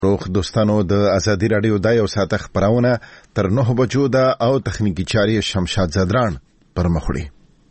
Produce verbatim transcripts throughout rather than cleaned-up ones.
روغ دوستانو د ازادي رادیو د یو ساعت خبرونه تر نه بجو ده او تخنیکی چاري شمشاد زدران پر مخړي.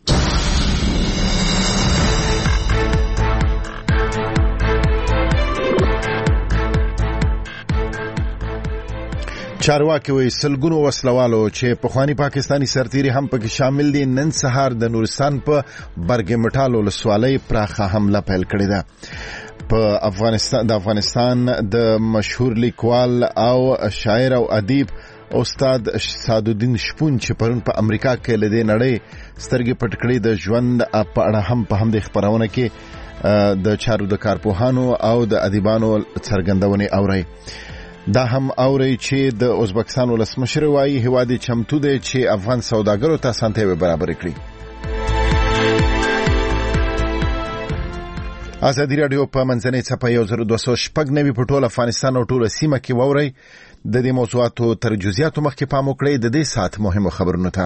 چارواکي وي سلګونو وسلوالو چې په خواني پاکستانی سرتيري هم پکې شامل دي نن سهار د نورستان په برګ مټالو لسوالۍ پراخه حمله پیل کړې ده. په افغانستان د افغانستان د مشهور لیکوال او شاعر او ادیب استاد سعدالدین شپون چې پرون په امریکا کې لدې نړۍ سترګې پټ کړې د ژوند په اړه هم په همدې خبرونه کې د چارو د کارپوهانو او د ادیبانو څرګندونې اوري. دا هم اوري چې د ازبکستان ولسمشر وايي هوادي چمتو دی چې افغان سوداګرو ته اسانتیاوې برابر کړي. ازادي رادیو په منځنۍ څپه یو زر دوه سوه شپږ نوي په ټول افغانستان او ټول سیمه کې ووري. د دې موضوعاتو تر جزئیاتو مخکې پام وکړئ د دې ساعت مهمو خبرونو ته.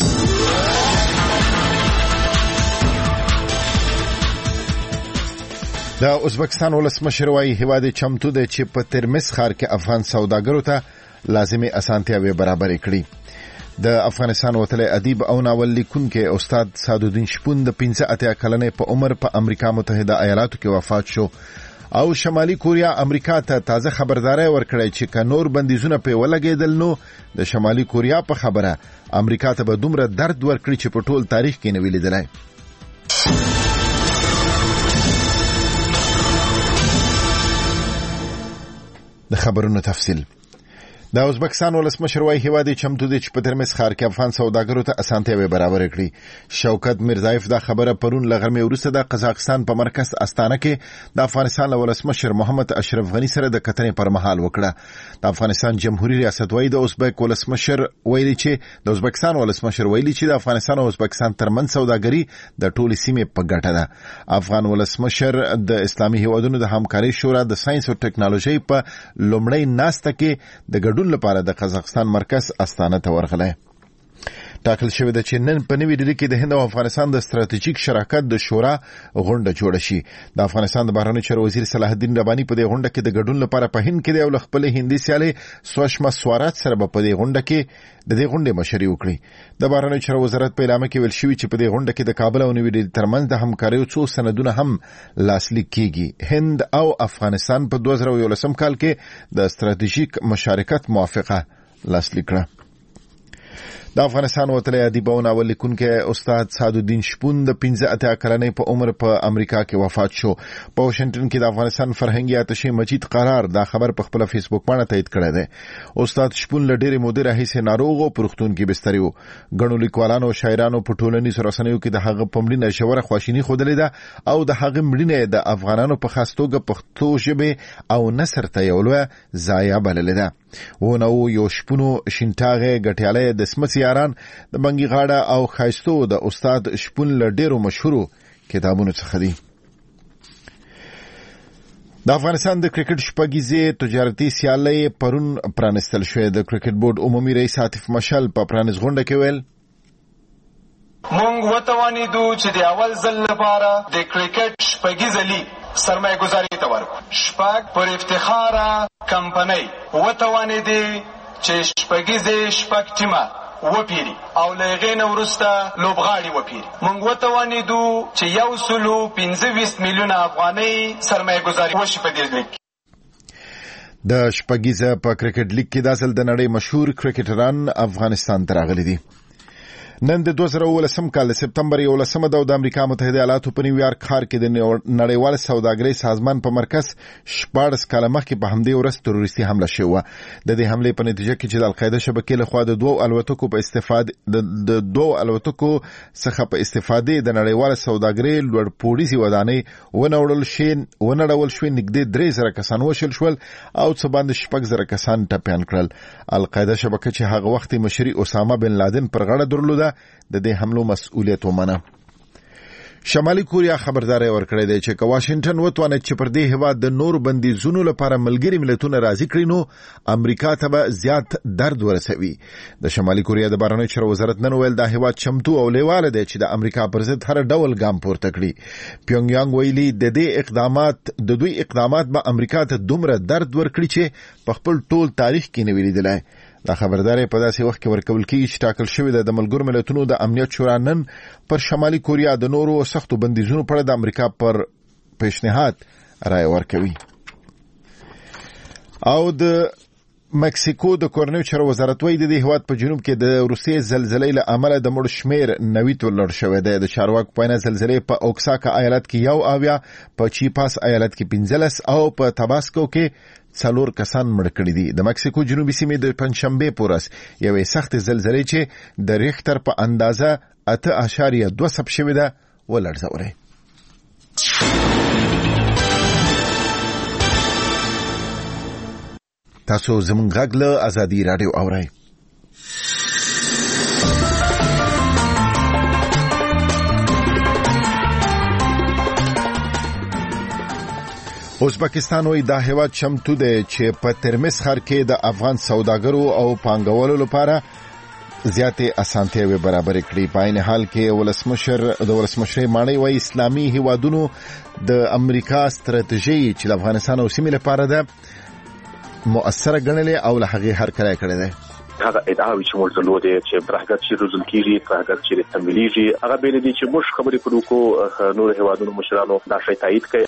د ازبکستان ولسمشر وايي هوادي چمتو دی چې په ترمس ښار کې افغان سوداګرو ته لازمي اسانتیاوې برابر کړي. د افغانستان وتلی ادیب او ناول لیکونکی استاد سعدالدین شپون د پنځه اتیا کلنې په عمر په امریکا متحده ایالاتو کې وفات شو او شمالي کوریا امریکا ته تازه خبرداري ورکړې چې که نور بندیزونه په ولګېدل نو د شمالي کوریا په خبره امریکا ته به دومره درد ورکړي چې په ټول تاریخ کې نه وی لیدلی. د خبرونو تفصیل. د ازبکستان ولسمشر وايي هوادي چمتو دي چې په ترمس ښار کې افغان سوداګرو ته اسانتیاوې برابر کړي. شوکت میرزایف دا خبره پرون لغرمې وروسته د قزاقستان په مرکز استانه کې د افغانستان ولسمشر محمد اشرف غنی سره د کتنې پر مهال وکړه. د افغانستان جمهوریت ریاست وايي د ازبک ولسمشر ویلي چې د ازبکستان ولسمشر ویلي چې د افغانستان او ازبکستان ترمنځ سوداګري د ټولې سیمې په ګټه ده. افغان ولسمشر د اسلامي هیوادونو د همکارۍ شورا د ساينس او ټکنالوژي په لومړۍ ناسته کې د ګډون لپاره د قزاقستان مرکز استانه ته ورغلی. ټاکل شوی ده چې نن په نوې ډیلي کې د هند او افغانستان د ستراتیژیک شراکت د شورا غونډه جوړه شي. د افغانستان د بهرنیو چارو وزیر صلاح الدین رباني په دې غونډه کې د ګډون لپاره په هند کې د یو خپل هندي سیالي سوشما سوارات سره په دې غونډه کې د دې غونډې مشري وکړي. د بهرنیو چارو وزارت په اعلامیه کې ویل شوی چې په دې غونډه کې د کابل او نوې ډیلي ترمنځ د همکاریو څو سندونه هم لاسلیک کیږي. هند او افغانستان په دوه زره یولسم کال کې د ستراتیژیک مشارکت موافقه لاسلیک کړه. د افغانستان وتلی ادیب او ناول لیکونکی استاد سعدالدین شپون د پنځه اتیا کلنې په عمر په امریکا کې وفات شو. په واشنگټن کې د افغانستان فرهنګي اتشې مجید قرار دا خبر په خپل فیسبوک باندې تایید کړی دی. استاد شپون له ډېرې مودې راهیسې ناروغ او په روغتون کې بستري و. ګڼو لیکوالانو او شاعرانو په ټولنیزو رسنیو کې د هغه په مړینه ژوره خواشیني ښودلې ده او د هغه مړینه د افغانانو په خاص توګه پښتو ژبې او نثر ته یو لویه ضایعه بللې ده. و نو یو شپونو شینټاغې ګټیالی د سمڅ یاران د بنګي غاړه او خایستو د استاد شپون له ډېرو مشهورو کتابونو څخه دي. د افغانستان د کرکټ شپږیزې تجارتي سیالۍ پرون پرانستل شوې. د کرکټ بورډ عمومي رئیس عاطف مشل په پرانیز غونډه کې ویل مونږ وتوانیدو چې د اول ځل لپاره د کرکټ شپږیزه لیګ سرمایه گذاری ته ورکړو. شپږ پر افتخاره کمپنۍ وتوانیدې چې شپږیزې شپږ ټیمه وپیری او له هغې نه وروسته لوبغاړي وپیری. موږ وتوانیدو چې یو سلو پنځه ویشت میلیونه افغانۍ سرمایه گذاري وشي په دې لیګ. د شپږیزه په کرکټ لیګ کې دا ځل د نړۍ مشهور کرکټران افغانستان ته راغلي دي. نن د دوه زره اوولسم کال سپتمبر یولسمه د امریکا متحده ایالاتو په نیویارک ښار کې د نړیوال سوداګرۍ سازمان په مرکز شپاړس کاله مخکې په همدې ورځ تروریستي حمله شوې وه. د دې حملې په نتیجه کې چې د القاعده شبکې لخوا د دوو الوتکو په استفاده د دوو الوتکو څخه په استفادې د نړیوال سوداګرۍ لوړپوړیزې ودانۍ ونړول شي ونړول شوې نږدې درې زره کسان وشل شول او څه باندې شپږ زره کسان ټپیان کړل. القاعده شبکه چې هغه وخت مشري اسامه بن لادن پر غاړه درلوده د دې حملو مسؤلیت ومنه. شمالي کوریا خبرداري ورکړې ده چې واشنگټن وتوانه چې پر دې هوا د نور بندیزونو لپاره ملګری ملتونه راضي کړي نو امریکا ته به زیات درد ورسوي. د شمالي کوریا د بهرنیو چارو وزارت نن ویل دا هوا چمتو او لیواله ده چې د امریکا پر ضد هر ډول ګام پورته کړي. پیونګ یانګ ویلي د دې اقدامات د دوی اقدامات به امریکا ته دومره درد ورکړي چې په خپل ټول تاریخ کې نه ویلي دي. دا خبرداري په داسې وخت کې ورکول کیږي چې ټاکل شوی د ملګرو ملتونو د امنیت شورا نن پر شمالي کوریا د نورو سختو بندیزونو پر د امریکا پر پیشنهاد رائے ورکوي. او د مکسیکو د کورنیو چارو وزارت وایي د دې هیواد په جنوب کې د روسیې زلزلې له امله د مړو شمیر نوي ته لوړ شوی دی. د چارواکو په وینا زلزلې په اوکساکا ایالت کې یو اویا، په چیپاس ایالت کې پنځلس او په تباسکو کې څلور کسان مړ کړي دي. د مکسیکو جنوبي سیمې د پنځشنبه پورس یوې سخت زلزلې چې د ریختر په اندازه اته اعشاریه دوه ثبت شوې ده ولړزولې. تاسو زموږ غږ له ازادي رادیو اورئ. ازبکستان وی دا هیواد چمتو دی چې په ترمز ښار کې د افغان سوداګرو او پانګوالو لپاره زیاتې اسانتیاوې برابر کړي. په عین حال کې ولسمشر د ولسمشر مانی وی اسلامي هیوادونو د امریکا ستراتیژي چې د افغانستان او سیمې لپاره ده مؤثره ګڼلې او له هغې هرکلی کړی دی. هغه ادعاوې چې موږ درلودې چې ترهګر چې روزل کېږي، ترهګر چې تمویلېږي، هغه بېل دي چې موږ خبرې کړو کو نور هیوادونو مشرانو دا شی تایید کړي.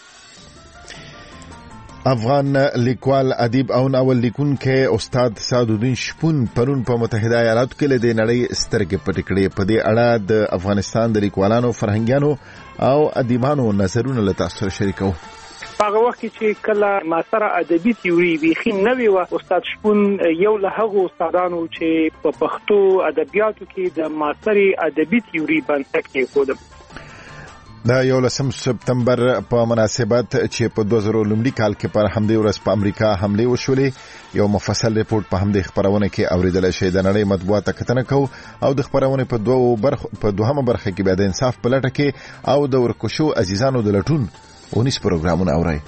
افغان لیکوال، ادیب او ناول لیکونکی استاد سعدالدین شپون پرون په متحده ایالاتو کې له نړۍ سترګې پټې کړې. په دې اړه د افغانستان د لیکوالانو، فرهنګیانو او ادیبانو نظرونه له تاسو سره شریکو. هغه وخت چې کله معاصره ادبي تیوري بیخي نوې و، استاد شپون یو له هغو استادانو چې په پښتو ادبیاتو کې د معاصري ادبي تیوري بنسټ کېښود. دا یو لسم سپتمبر په مناسبت چې په دوه زره لومړي کال کې پر همدې ورځ په امریکا حمله وشولې، یو مفصل ریپورت په همدې خبرونه کې اوریدل شوی. د نړۍ مطبوعات کتنه کو او د خبرونه په دوه برخه په دوهمه برخه کې به د انصاف په لټه کې او د ورکوشو عزیزانو د لټون ونیس پروګرامونه اوري.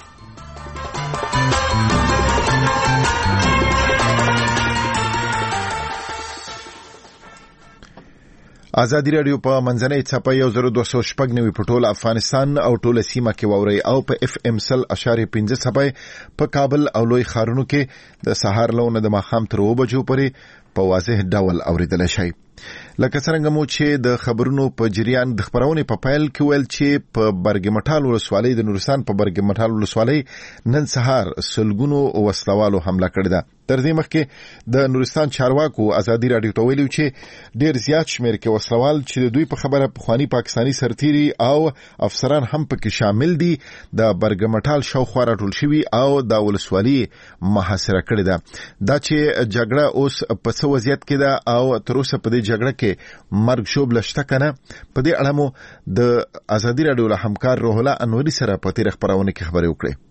ازادي رادیو په منځنۍ څپه یو زره دوه سوه شپږ نوي په ټول افغانستان او ټول سیمه کې واوري او په اف ام سل اشاریه پنځه څپه په کابل او لوی ښارونو کې د سهار لونه د ماښام تر اوه بجو پورې په واضح ډول اوریدل شي. لکه څنګه مو چې د خبرونو په جریان د خبرونه په پایل کې ویل چې په برګمټال ولسوالۍ د نورستان په برګمټال ولسوالۍ نن سهار سلګونو وسلوالو حمله کړې ده. تر دې مخکې د نورستان چارواکو ازادي رادیو ته ویلي چې ډیر زیات شمیر کې وسلوال چې د دوی په خبره پخوانی پاکستانی سرتيري او افسران هم پکې شامل دي د برګمټال شاوخوا راټول شوي او د ولسوالۍ محاصره کړې ده. دا چې جګړه اوس په څه وضعیت کې ده او تر اوسه په دې جګړه کې مرګ شوب لشته کنه، په دې اړه مو د ازادي رادیو له همکار روح الله انوري سره په تیر خبرونه کې خبرې وکړې.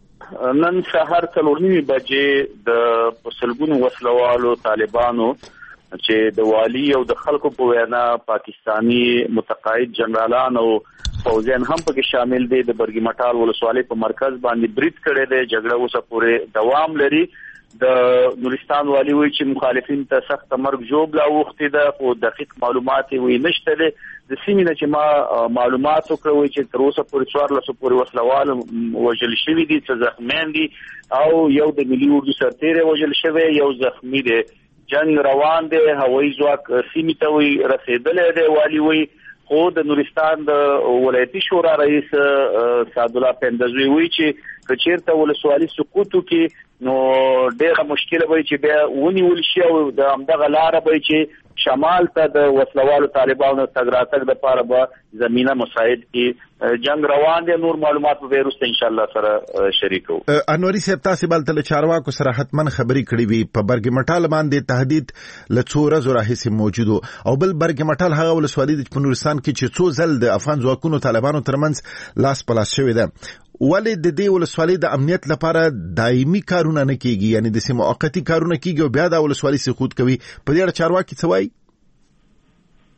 نن سهار څلور نیمې بجې د سلګونو وسلوالو طالبانو چې د والی او د خلکو په وینا پاکستانی متقاعد جنرالان او فوجیان هم پکې شامل دي د برګمټال ولسوالۍ په مرکز باندې برید کړی دی. جګړه اوسه پورې دوام لري. د نورستان والی وی چې مخالفین ته سخت مرګ جوړ لا وختي ده او دقیق معلومات وی نشته دي. د سیمې نه چې ما معلومات وکړوي چې تر اوسه پورې څوارلس پورې وسلوال وژل شوي دي، څه زخمیان دي او یو د ملي اردو سرتیری وژل شوی، یو زخمی دی. جنگ روان دی، هوایي ځواک سیمې ته وی رسیدلی دی. والی وی خو د نورستان د ولایتي شورا رئیس سعدالله پندزوی وی چې کچیرته ولسوالي سقوط کې نو ډېره مشکله وي چې بیا ونیول شي او د همدغه لاره به چې شمال ته د وسلوالو طالبانو تګ راتګ دپاره به زمینه مساعد کړي. جنگ روان دی. نور معلومات به وروسته انشاءالله سره شریکو. انوري صاحب، تاسو بل ته چارواکو سره حتمن خبرې کړې وي په برګمټال باندې تهدید له څو ورځو راهیسې موجود او بل برګمټال هغه ولسوالي د نورستان کې چې څو ځل د افغان ځواکونو طالبانو ترمنځ لاس پلاس شوی ده. ولې د دې ولسوالۍ د امنیت لپاره دایمي کارونه نه کیږي، یعنی د سیمه موقتی کارونه کیږي او بیا د ولسوالۍ سقوط کوي؟ په دې اړه چارواکي څه وایي؟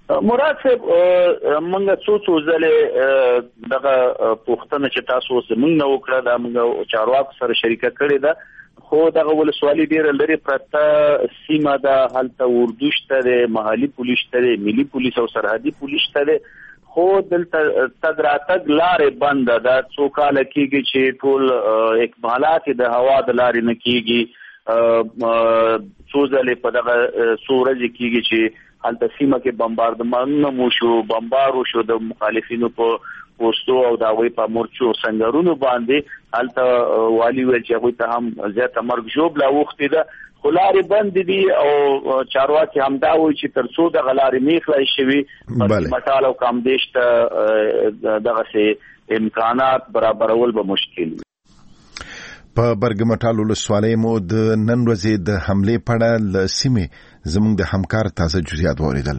مراد صاحب موږ څو څو ځله دغه پوښتنه چې تاسو زموږ نه وکړه دا موږ چارواکو سره شریکه کړې ده خو دغه ولسوالي ډېره لرې پرته سیمه ده هلته اردو شته دی محلي پولیس شته دی ملي پولیس او سرحدي پولیس شته دی خو دلته تګ راتګ لارې بنده ده څو کاله کېږي چې ټول اکمالات د هوا د لارې نه کېږي څو ځلې په دغه څو ورځې کېږي چې هلته سیمه کې بمباردمانونه مو شو بمبار وشو د مخالفینو په پوسټو او د هغوی په مورچو سنګرونو باندې هلته والي ویل چې هغوی ته هم زیاته مرګ ژوبله اوښتې ده خو لارې بندې دي او چارواکي همدا وایي چې تر څو دغه لارې نه خلاص شوي مټال او کامدیش ته دغسې امکانات برابرول به مشکل وي. په برګمټال ولسوالۍ مو د نن ورځې د حملې په اړه له سیمې زموږ د همکار تازه جزئیات واورېدل.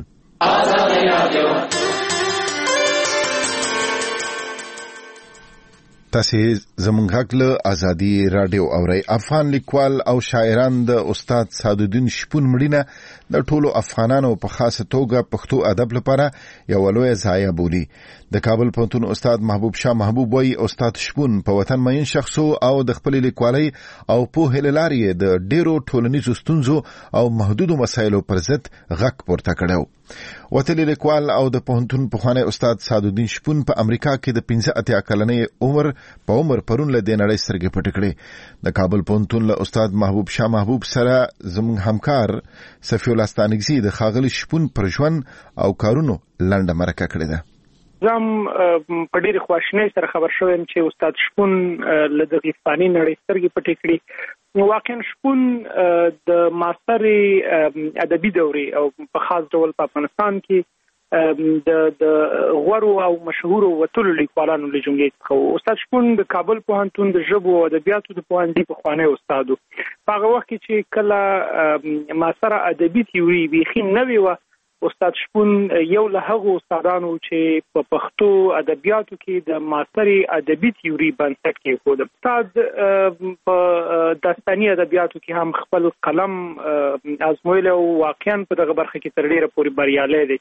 تاسو زموږ حق له ازادي رادیو اورئ. افغان لیکوال او شاعران د استاد سعدالدین شپون مړینه د ټولو افغانانو په خاصه توګه پښتو ادب لپاره یو لوی ضایعه بولي. د کابل پوهنتون استاد محبوب شاه محبوب وایي استاد شپون په وطن مین شخص او د خپل لیکوالۍ او پوهې له لارې د ډېرو ټولنیزو ستونزو او محدودو مسایلو پر ضد غږ پورته کړی. وتلی لیکوال او د پوهنتون پخوانی استاد سعدالدین شپون په امریکا کې د پنځه اتیا کلنۍ عمر په عمر پرون له دې نړۍ سترګې پټې کړې. د کابل پوهنتون له استاد محبوب شاه محبوب سره زموږ همکار صفی الله ستانکزي د ښاغلي شپون پر ژوند او کارونو لنډه مرکه کړې ده. زم په ډېرې خواشینۍ سره خبر شوم چې استاد شپون له دغې فاني نړۍ سترګې پټې کړې. واقعا شپون د معاصرې ادبي دورې او په خاص ډول په افغانستان کې د د غوړو او مشهورو وتلو لیکوالانو له جملې څخه استاد شپون د کابل پوهنتون د ژبو او ادبیاتو د پوهنځي پخوانی استاد و. په هغه وخت کې چې کله معاصره ادبي تیوري بیخي نوې وه استاد شپون یو له هغو استادانو چې په پښتو ادبیاتو کې د معاصرې ادبي تیوري بنسټ کېښود. استاد په داستاني ادبیاتو کې هم خپل قلم ازمویلی او واقعا په دغه برخه کې تر ډېره پورې بریالی دی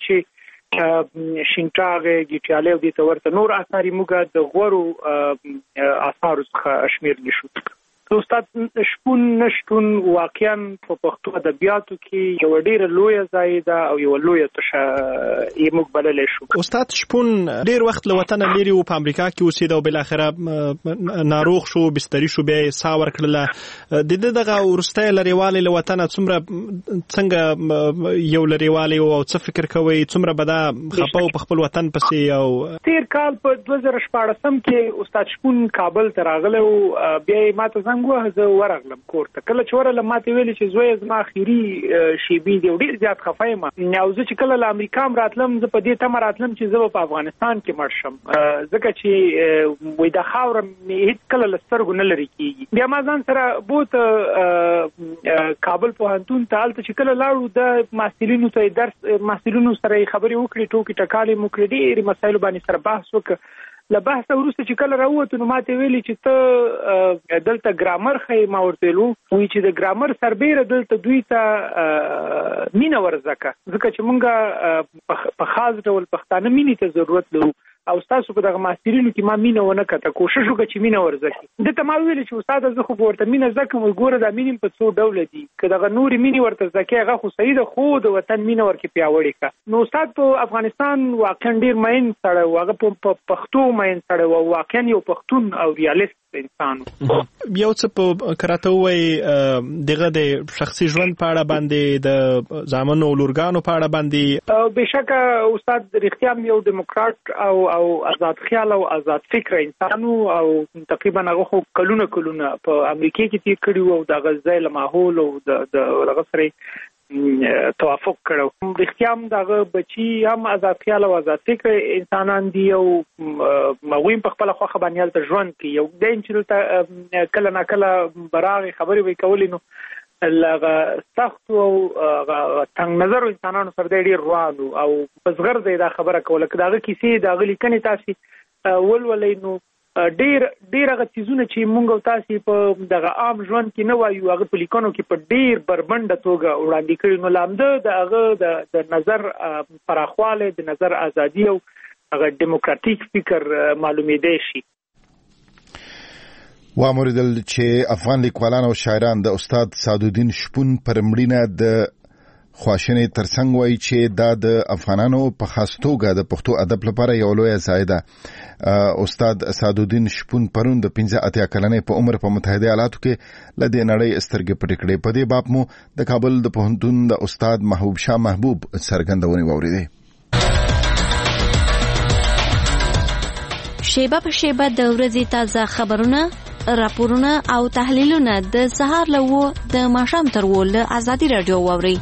چې شینټاغې ګیټیالۍ او دې ته ورته نور اثار یې موږ د غوړو اثارو څخه شمېرلی شو. استاد شپون نشتون واقعا په پښتو ادبیاتو کې یو ډېره لویه ځای ده او یو لویه تشه یې موږ بللی شو. استاد شپون ډېر وخت له وطنه لرې و په امریکا کې اوسېده او بالاخره ناروغ شو بستري شو بیا یې ساه ورکړله. د ده دغه وروستی لرېوالی له وطنه څومره څنګه یو لرېوالی او څه فکر کوئ څومره به دا خفه و په خپل وطن پسې؟ او تېر کال په دوه زره شپاړسم کې استاد شپون کابل ته راغلی و بیا یې ما ته څنګه زه ورغلم کور ته. کله چې ورغلم ما ته ویلي چې زوی زما اخري شیبې دي او ډېر زیات خفه یم او زه چې کله له امریکا هم راتلم زه په دې تمه راتلم چې زه به په افغانستان کې مړ شم ځکه چې وایي دا خاوره مې هېڅ کله له سترګو نه لرې کېږي. بیا ما ځان سره بوت کابل پوهنتون ته هلته چې کله لاړو د محصلینو ته یې درس محصلینو سره یې خبرې وکړې ټوکې ټکالې مو کړې ډېرې مسایلو باندې سره بحث وکړه. له بحثه وروسته چې کله راووتو نو ما ته ویلي چې ته دلته ګرامر ښیې. ما ورته ویل وایي چې د ګرامر سربیره دلته دوی ته مینه ورزده کړه ځکه چې موږ په خاص ډول پښتانه مینې ته ضرورت لرو او ستاسو په دغه محصلینو کې ما مینه ونه کړه کوشش وکړه چې مینه ورزده کړي. ده ته ما ویلي چې استاده زه خو به ورته مینه زده کړم ګوره دا مینې په څو ډوله دي که دغه نورې مینې ورته زده کړې هغه خو صحیح ده خو د وطن مینه ورکې پیاوړې کړه. نو استاد په افغانستان واقعا ډېر مین سړی و هغه په پښتو مین سړی و واقعا یو پښتون او ریالیست انسان. یو څه په کراته وایي دغه د شخصي ژوند په اړه باندې د زامنو او لورګانو په اړه باندې بېشکه استاد رښتیا هم یو دیموکرات او او آزاد خیال او آزاد فکر انسان او تقریبا هغه خو کلونه کلونه په امریکا کې تیر کړي وو او دغه ځای له ماحول او د دغه سره توافق کړو. رښتیا هم دغه بچي هم آزاد خیال او آزاد فکر انسانان دي او هغوی په خپله خوښه باندې هلته ژوند کوي. یو دی چې دلته کله ناکله براغې خبرې به یې کولې نو هغه سختو او تنګ نظرو انسانانو سره دی ډېر روان او په زغر دی دا خبره کوله که د هغه کیسې د هغه لیکنې تاسې ولولئ نو ډیر ډیر هغه چیزونه چې موږ او تاسو په دغه عام ژوند کې نه وایو هغه په لیکونو کې په ډیر بربنده توګه وړاندې کړي. نو لامده د هغه د نظر پراخواله، د نظر ازادي او هغه دیموکراتیک فکر معلومېدای شي. واموریدل چې افغان لیکوالان او شاعران د استاد سعدالدین شپون پر مړینه د خواشنې ترڅنګ وایي چې دا د افغانانو په خاص توګه د پښتو ادب لپاره یو لوی ځای ده. استاد سعدالدین شپون پرون د پنځه اتیا کلنې په عمر په متحده ایالاتو کې له دې نړۍ سترګې پټې کړې. په دې باب مو د کابل د پوهنتون د استاد محبوب شاه محبوب څرګندونې واورېدې. شیبه په شیبه د ورځې تازه خبرونه، راپورونه او تحلیلونه د سهار له وو د ماښام تر وو له ازادي رادیو واوري.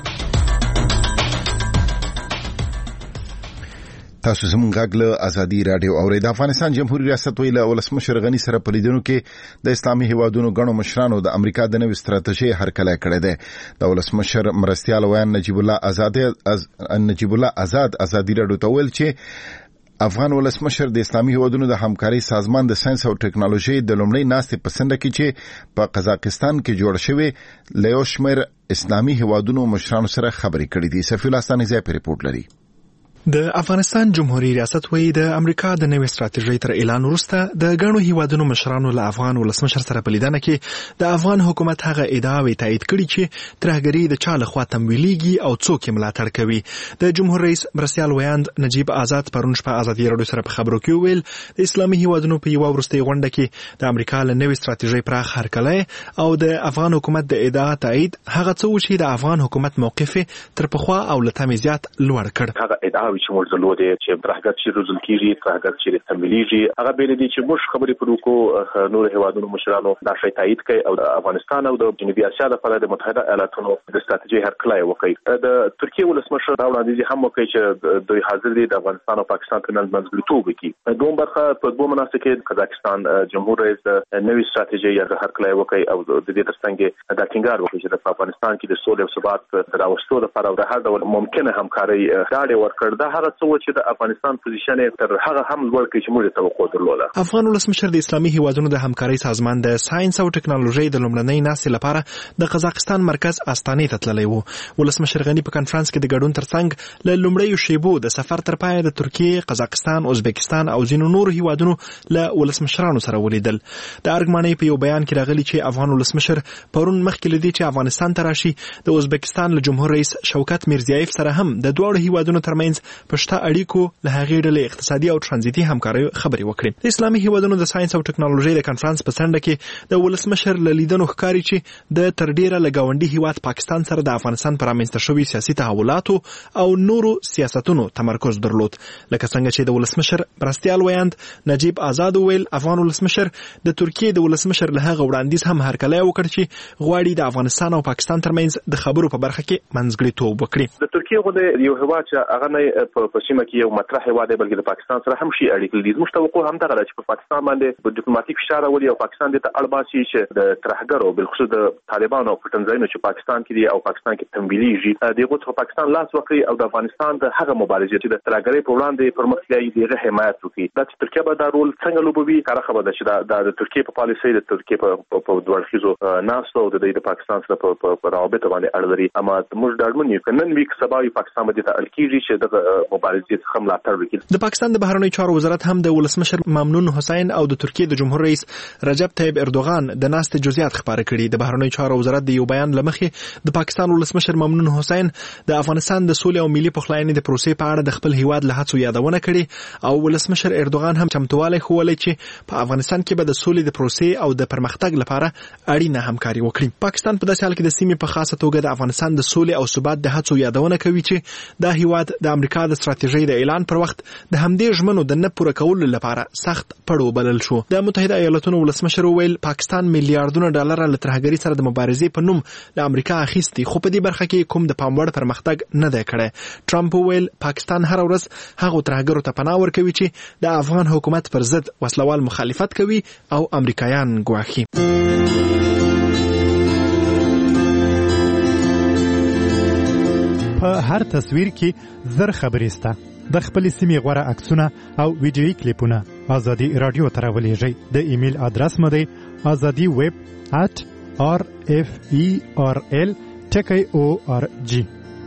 تاسو زموږ غږ له ازادي رادیو اورئ. د افغانستان جمهوریت ریاست ویله ولسمشر غنی سره په لیدنو کې د اسلامي هیوادونو غنو مشرانو د امریکا د نوې ستراتیژي هرکلی کړی دی. د ولسمشر مرستیال ویان نجیب الله آزاد از نجیب الله آزاد ازادي رادیو ته ویل چې افغان ولسمشر د اسلامي هیوادونو د همکاري سازمان د ساينس او ټکنالوژي د لومړی ناستې په سنډه کې چې په قزاقستان کې جوړ شوی له یو شمېر اسلامي هیوادونو مشرانو سره خبرې کړې دي. سفیر الحسن زیاپی ریپورت لري. د افغانستان جمهوریت ریاست وایي د امریکا د نوې ستراتیژۍ تر اعلان وروسته د غنو هیوادونو مشرانو له افغان ولسمشر سره په لیدنه کې د افغان حکومت هغه ادعاوې تایید کړي چې ترهګري د چا لخوا تمویلېږي او څوک یې ملاتړ کوي. د جمهور رئیس مرستیال ویاند نجیب آزاد پرون شپه ازادي رادیو سره په خبرو کې ویل د اسلامي هیوادونو په یو وروستۍ غونډه کې د امریکا له نوې ستراتیژۍ پراخ هرکلی او د افغان حکومت د ادعا تایید هغه څه و چې د افغان حکومت موقف تر پخوا او له تمې زیات لوړ کړ. هغه ادعاوې چې موږ درلودې چې ترهګر چې روزل کیږي، ترهګر چې تمویلېږي، هغه بیل دي چې موږ خبرې پرو کو نور هیوادونو مشرانو دا شی تایید کوي او د افغانستان او د جنوبي اسیا لپاره د متحده ایالاتونو د ستراتیژي هرکلی وکړي. د ترکیه ولسمشر دا وړاندیز هم وکړي چې دوی حاضر دي د افغانستان او پاکستان ترمنځ منځګړیتوب وکړي. دوم برخه په دوه مناسبه کې قزاقستان جمهور رئیس د نوې ستراتیژي هرکلی وکړي او د دې ترڅنګ دا ټینګار وکړي چې د افغانستان کې د سولې او ثبات راوستلو لپاره د هر ډول ممکنه همکاري ډاډ ورکړ. دا هغه څه چې د افغانستان پوزیشن تر هغه هم لوړ کړي چې موږ توقع درلوده. افغان ولسمشر د اسلامي هیوادونو د همکاري سازمان د ساينس او ټکنالوژي د لومړنۍ ناستې لپاره د قزاقستان مرکز استانې ته تللی و. ولسمشر غنی په کانفرنس کې د ګډون ترڅنګ له لومړیو شیبو د سفر تر پایه د ترکیه، قزاقستان، ازبکستان او ځینو نورو هیوادونو له ولسمشرانو سره ولیدل. د ارګمانۍ په یو بیان کې راغلي چې افغان ولسمشر پرون مخکې لدی چې افغانستان ته راشي د ازبکستان له جمهور رئیس شوکت میرزیایف سره هم د دوه هیوادونو ترمنځ پښتا اړیکو له هغې ډلې اقتصادي او ترانزیتي همکارۍ خبرې وکړي. د اسلامي هیوادونو د ساينس او ټکنالوژي د کانفرنس په څنډه کې د ولسمشر له لیدنو ښکاري چې د تر ډیره له ګاونډي هیواد پاکستان سره د افغانستان پر رامنځته شوي سیاسي تحولاتو او نورو سیاستونو تمرکز درلود. لکه څنګه چې د ولسمشر مرستیال ویاند نجیب آزاد ویل افغان ولسمشر د ترکیه د ولسمشر له هغه وړاندیز هم هرکلی وکړ چې غواړي د افغانستان او پاکستان ترمنځ د خبرو په برخه کې منځګړیتوب وکړي. د ترکیه غو د یو هیواد چې هغه نه په سیمه کې یو مطرح هیواد دی بلکې د پاکستان سره هم شي اړیکې دي. موږ توقع هم دا چې په پاکستان باندې په ډیپلوماټیک فشار راولي او پاکستان د اړباسي چې د ترهګرو بلخصوص د طالبانو او پټنځایونو چې پاکستان کې دي او پاکستان کې تمویلېږي دغه څخه پاکستان لاس وکړي او د افغانستان د هغه مبارزې چې د ترهګرۍ په وړاندې پرمختیايي دغه حمایت وکړي. د ترکیه به دا رول څنګه لوبوي کار خبره ده چې د ترکیه په پالیسۍ د ترکیه په دوړخیزو ناستو او د پاکستان سره په روابط باندې اړه لري. اما موږ د اړمن یو کنن ویک سباوي پاکستان باندې ته الکیږي چې د مبارزې څخه ملاتړ وکړي. د پاکستان د بهرنیو چارو وزارت هم د ولسمشر ممنون حسین او د ترکیه د جمهور رئیس رجب طیب اردوغان د ناستې جزئیات خبره کړي. د بهرنیو چارو وزارت د یو بیان لمخې د پاکستان ولسمشر ممنون حسین د افغانستان د سولې او ملي پخلاینې د پروسې په اړه د خپل هیواد له هڅو یادونه کړي او ولسمشر اردوغان هم چمتوالی ښوولی چې په افغانستان کې به د سولې د پروسې او د پرمختګ لپاره اړینه همکاري وکړي. پاکستان په داسې حال کې د سیمې په خاصه توګه د افغانستان د سولې او ثبات د هڅو یادونه کوي چې دا هیواد د امریکا د ستراتیژۍ د اعلان پر وخت د همدې ژمنو د نه پوره کولو لپاره سخت پړو بلل شو. د متحده ایالاتونو ولسمشر ویل پاکستان میلیارډونه ډالر له ترهګرۍ سره د مبارزې په نوم له امریکا اخیستي خو په دې برخه کې کوم د پام وړ پرمختګ نه دی کړی. ټرمپ ویل پاکستان هر ورځ هغو ترهګرو ته پناه ورکوي چې د افغان حکومت پر ضد وسلوال مخالفت کوي او امریکایان ګواښي. په هر تصویر کې زر خبرې سته. د خپل سیمې غوړه عکسونه او ویډیويي کلیپونه ازادي رادیو ته راولېږئ. د ایمیل ادرس مو دی ازادي ویب at r f e r l ټکی او ار جی.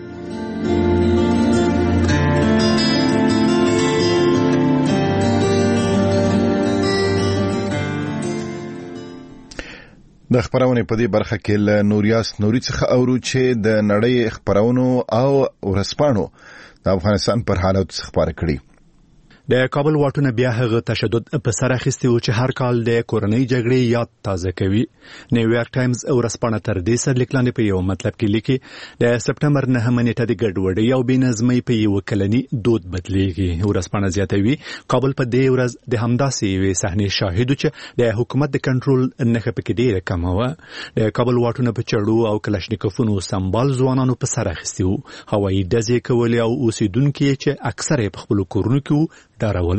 د خبرونې په دې برخه کې له نوریاس نوري څخه اورو چې د نړۍ خبرونو او ورسپانو د افغانستان پر حالت څخه خبرې کړي. د کابل واټونه بیا هغه تشدد په سر اخیستی و چې هر کال د کورنۍ جګړې یاد تازه کوي. نیویارک ټایمز ورسپانه تر دې سره لیکلاندې په یو مطلب کې لیکي د سپټمبر نهمه نیټه د ګډوډۍ او بېنظمۍ په یو کلني دود بدلیږي. ورسپانه زیاتوي کابل په دې ورځ د همداسې یوې صحنې شاهد چې د حکومت د کنټرول نښه پکې ډېره کمه وه. د کابل واټونه په چړو او کلشنیکوفونو سمبال ځوانانو په سر اخیستي وو. هوایي ډزې کولې او اوسېدونکي یې چې اکثره یې په خپلو کورونو کې وو ډارول.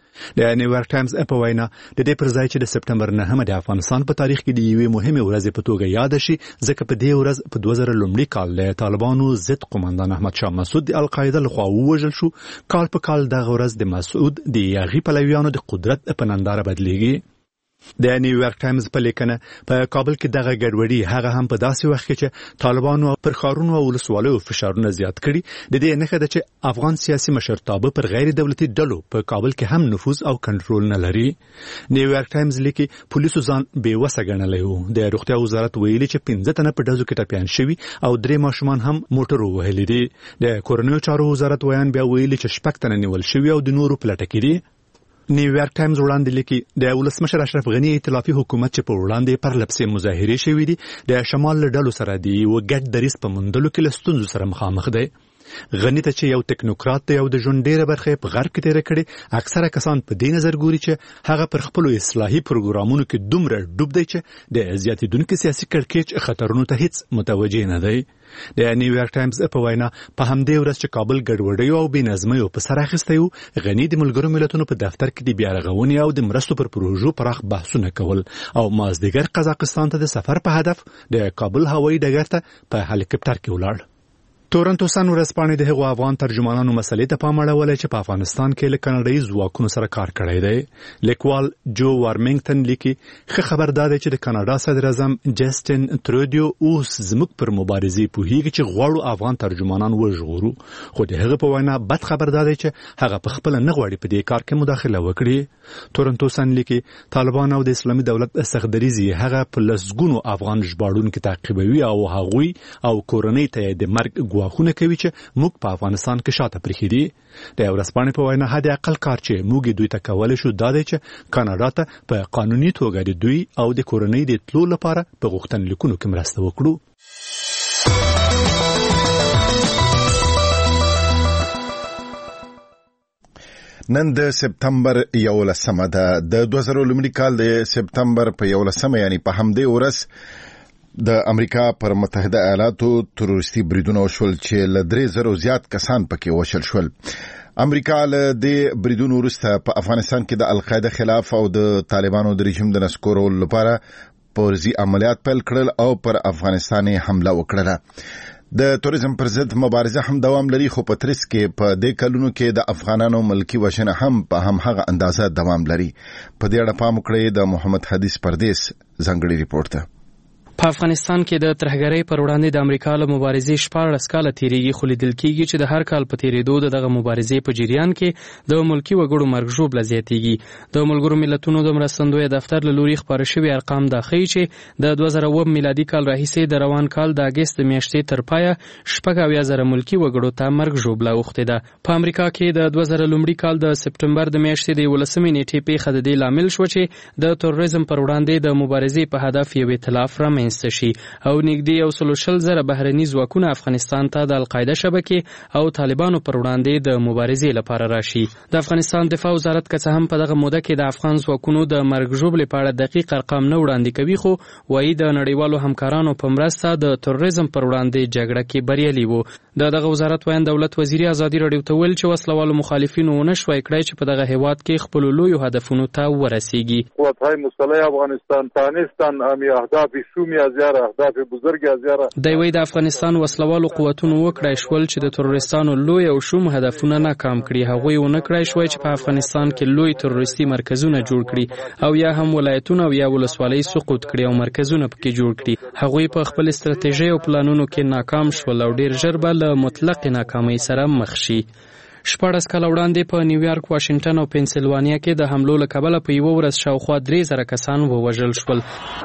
د نیویارک ټایمز په وینا د دې پر ځای چې د سپټمبر نهمه د افغانستان په تاریخ کې د یوې مهمې ورځې په توګه یاد شي ځکه په دې ورځ په دوه زره لومړي کال د طالبانو ضد قومندان احمد شاه مسعود د القاعده لخوا ووژل شو. کال په کال دغه ورځ د مسعود د یاغي پلویانو د قدرت په ننداره بدلیږي. د نیویارک ټایمز په لیکنه په کابل کې دغه ګډوډي هغه هم په داسې وخت کې چې طالبانو پر ښارونو او ولسوالیو فشارونه زیات کړي. د دې نښه ده چې افغان سیاسي مشرتابه پر غیر دولتي ډلو په کابل کې هم نفوذ او کنټرول نه لري. نیویارک ټایمز لیکي پولیسو ځان بې وسه ګڼلی و. د روغتیا وزارت ویلي چې پنځه تنه په ډزو کې ټپیان شوي او درې ماشومان هم موټر ووهلي دي. د کورنیو چارو وزارت ویان بیا ویلي چې شپږ تنه نیول شوي او د نورو په لټه کې دي. نیویارک ټایمز وړاندې لیکي د ولسمشر اشرف غنی ائتلافي حکومت چې په وړاندې پرلپسې مظاهرې شوې دي د شمال له ډلو سره دی او ګډ دریځ په موندلو کې له ستونزو سره مخامخ دی. غنی ته چې یو ټیکنوکرات دی او د ژوند ډیره برخه په غرب کې تیر کړي اکثره کسان په دې نظر ګوري چې هغه پر خپل اصلاحي پروګرامونو کې دومره ډوب دی چې د زیاتېدونکو سیاسي کړکېچ خطرونو ته هیڅ متوجه نه دی. د نیویارک ټایمز په وینا په همدې ورځ چې کابل ګډوډۍ او بېنظمۍ په سر اخیستی و غنی د ملګرو ملتونو په دفتر کې د بیارغونې او د مرستو پر پروژو پراخ بحثونه کول او مازدیګر قزاقستان ته د سفر په هدف د کابل هوایي ډګر ته په هلیکاپټر کې ولاړ. تورنټو سن ورځپاڼې د هغو افغان ترجمانانو مسلې ته پام اړولی چې په افغانستان کې له کاناډایي ځواکونو سره کار کړی دی. لیکوال جو وارمنګټن لیکي ښه خبر دا دی چې د کاناډا صدر اعظم جسټن ترودیو اوس زموږ پر مبارزې پوهیږي چې غواړو افغان ترجمانان وژغورو. خو د هغه په وینا بد خبر دا دی چې هغه په خپله نه غواړي په دې کار کې مداخله وکړي. تورنټو سن لیکي طالبان او د اسلامي دولت سخدریزي هغه په لسګونو افغان ژباړونکي تعقیبوي او هغوی او کورنۍ ته د مرګ واخونه کوي چې موږ په افغانستان کې شاته پرېښي دي. د ورځپاڼې په وینا حد اقل کار چې موږ دوی ته کولی شو دا دی چې کاناډا ته په قانوني توګه د دوی او د کورنۍ د تلو لپاره په غوښتنلیکونو کې مرسته وکړو. نن د سپتمبر یولسمه ده. د دوه زره لومړي کال د سپتمبر په یولسمه یعنی په همدې ورځ د امریکا پر متحده ایالاتو تروریستي بریدونه وشول چې له درې زرو زیات کسان پکې وشل شول. امریکا له دې بریدونو وروسته په افغانستان کې د القاعده خلاف او د طالبانو د رژیم د نسکورولو لپاره پرزي عملیات پیل کړل او پر افغانستان حمله وکړه. د توریزم پر ضد مبارزه هم دوام لري خو په ترڅ کې په دې کلونو کې د افغانانو ملکی وژنه هم په همغه اندازه دوام لري. په دې اړه پام وکړئ د محمد حدیث پردیس ځانګړي ریپورت ته. په افغانستان کې د ترهګرۍ پر وړاندې د امریکا له مبارزې شپاړس کاله تیریږي خو لیدل کېږي چې د هر کال په تیریدو د دغه مبارزې په جریان کې د ملکي وګړو مرګ ژوبله زیاتېږي. د ملګرو ملتونو د مرستندویه دفتر له لوري خپاره شوي ارقام دا ښیي چې د دوه زره اووه میلادي کال راهیسې د روان کال د اګست د میاشتې تر پایه شپږ اویا زره ملکي وګړو ته مرګ ژوبله اوښتې ده. په امریکا کې د دوه زره لومړي کال د سپټمبر د میاشتې د یولسمې نیټې پیښه د دې لامل شوه چې د تروریزم پر وړاندې د مبارزې په هدف یو ائتلاف رامنځته شي او نږدې یو سلو شل زره بهرني ځواکونه افغانستان ته د القاعده شبکې او طالبانو پر وړاندې د مبارزې لپاره راشي. د افغانستان دفاع وزارت که څه هم په دغه موده کې د افغان ځواکونو د مرګ ژوبلې په اړه دقیق ارقام نه وړاندې کوي خو وایي د نړیوالو همکارانو په مرسته د تروریزم پر وړاندې جګړه کې بریالي وو. د دغه وزارت وایي دولت وزیر ازادي رادیو ته ویل چې وسلوالو مخالفینو ونشوي کړی چې په دغه هیواد کې خپل لوی هدفونو ته ورسیږي. قوت‌های مسلح افغانستان تانستان امی اهداف سومی از یاره اهداف بزرگ از یاره د وی د افغانستان وسلوالو قوتونو وکړای شول چې د تروریستانو لوی او شوم هدفونه ناکام کړي. هغوی ونه کړای شوی چې په افغانستان کې لوی تروریستي مرکزونه جوړ کړي او یا هم ولایتونه او یا ولسوالۍ سقوط کړي او مرکزونه پکې جوړ کړي. هغوی په خپل ستراتیژي او پلانونو کې ناکام شول او ډیر ژر به له مطلق ناکامۍ سره مخ شي. شپږ کاله وړاندې په نیویارک، واشنگټن او پنسلوانیا کې د حملو له کبله په یوه ورځ شاوخوا درې زره کسان ووژل شول.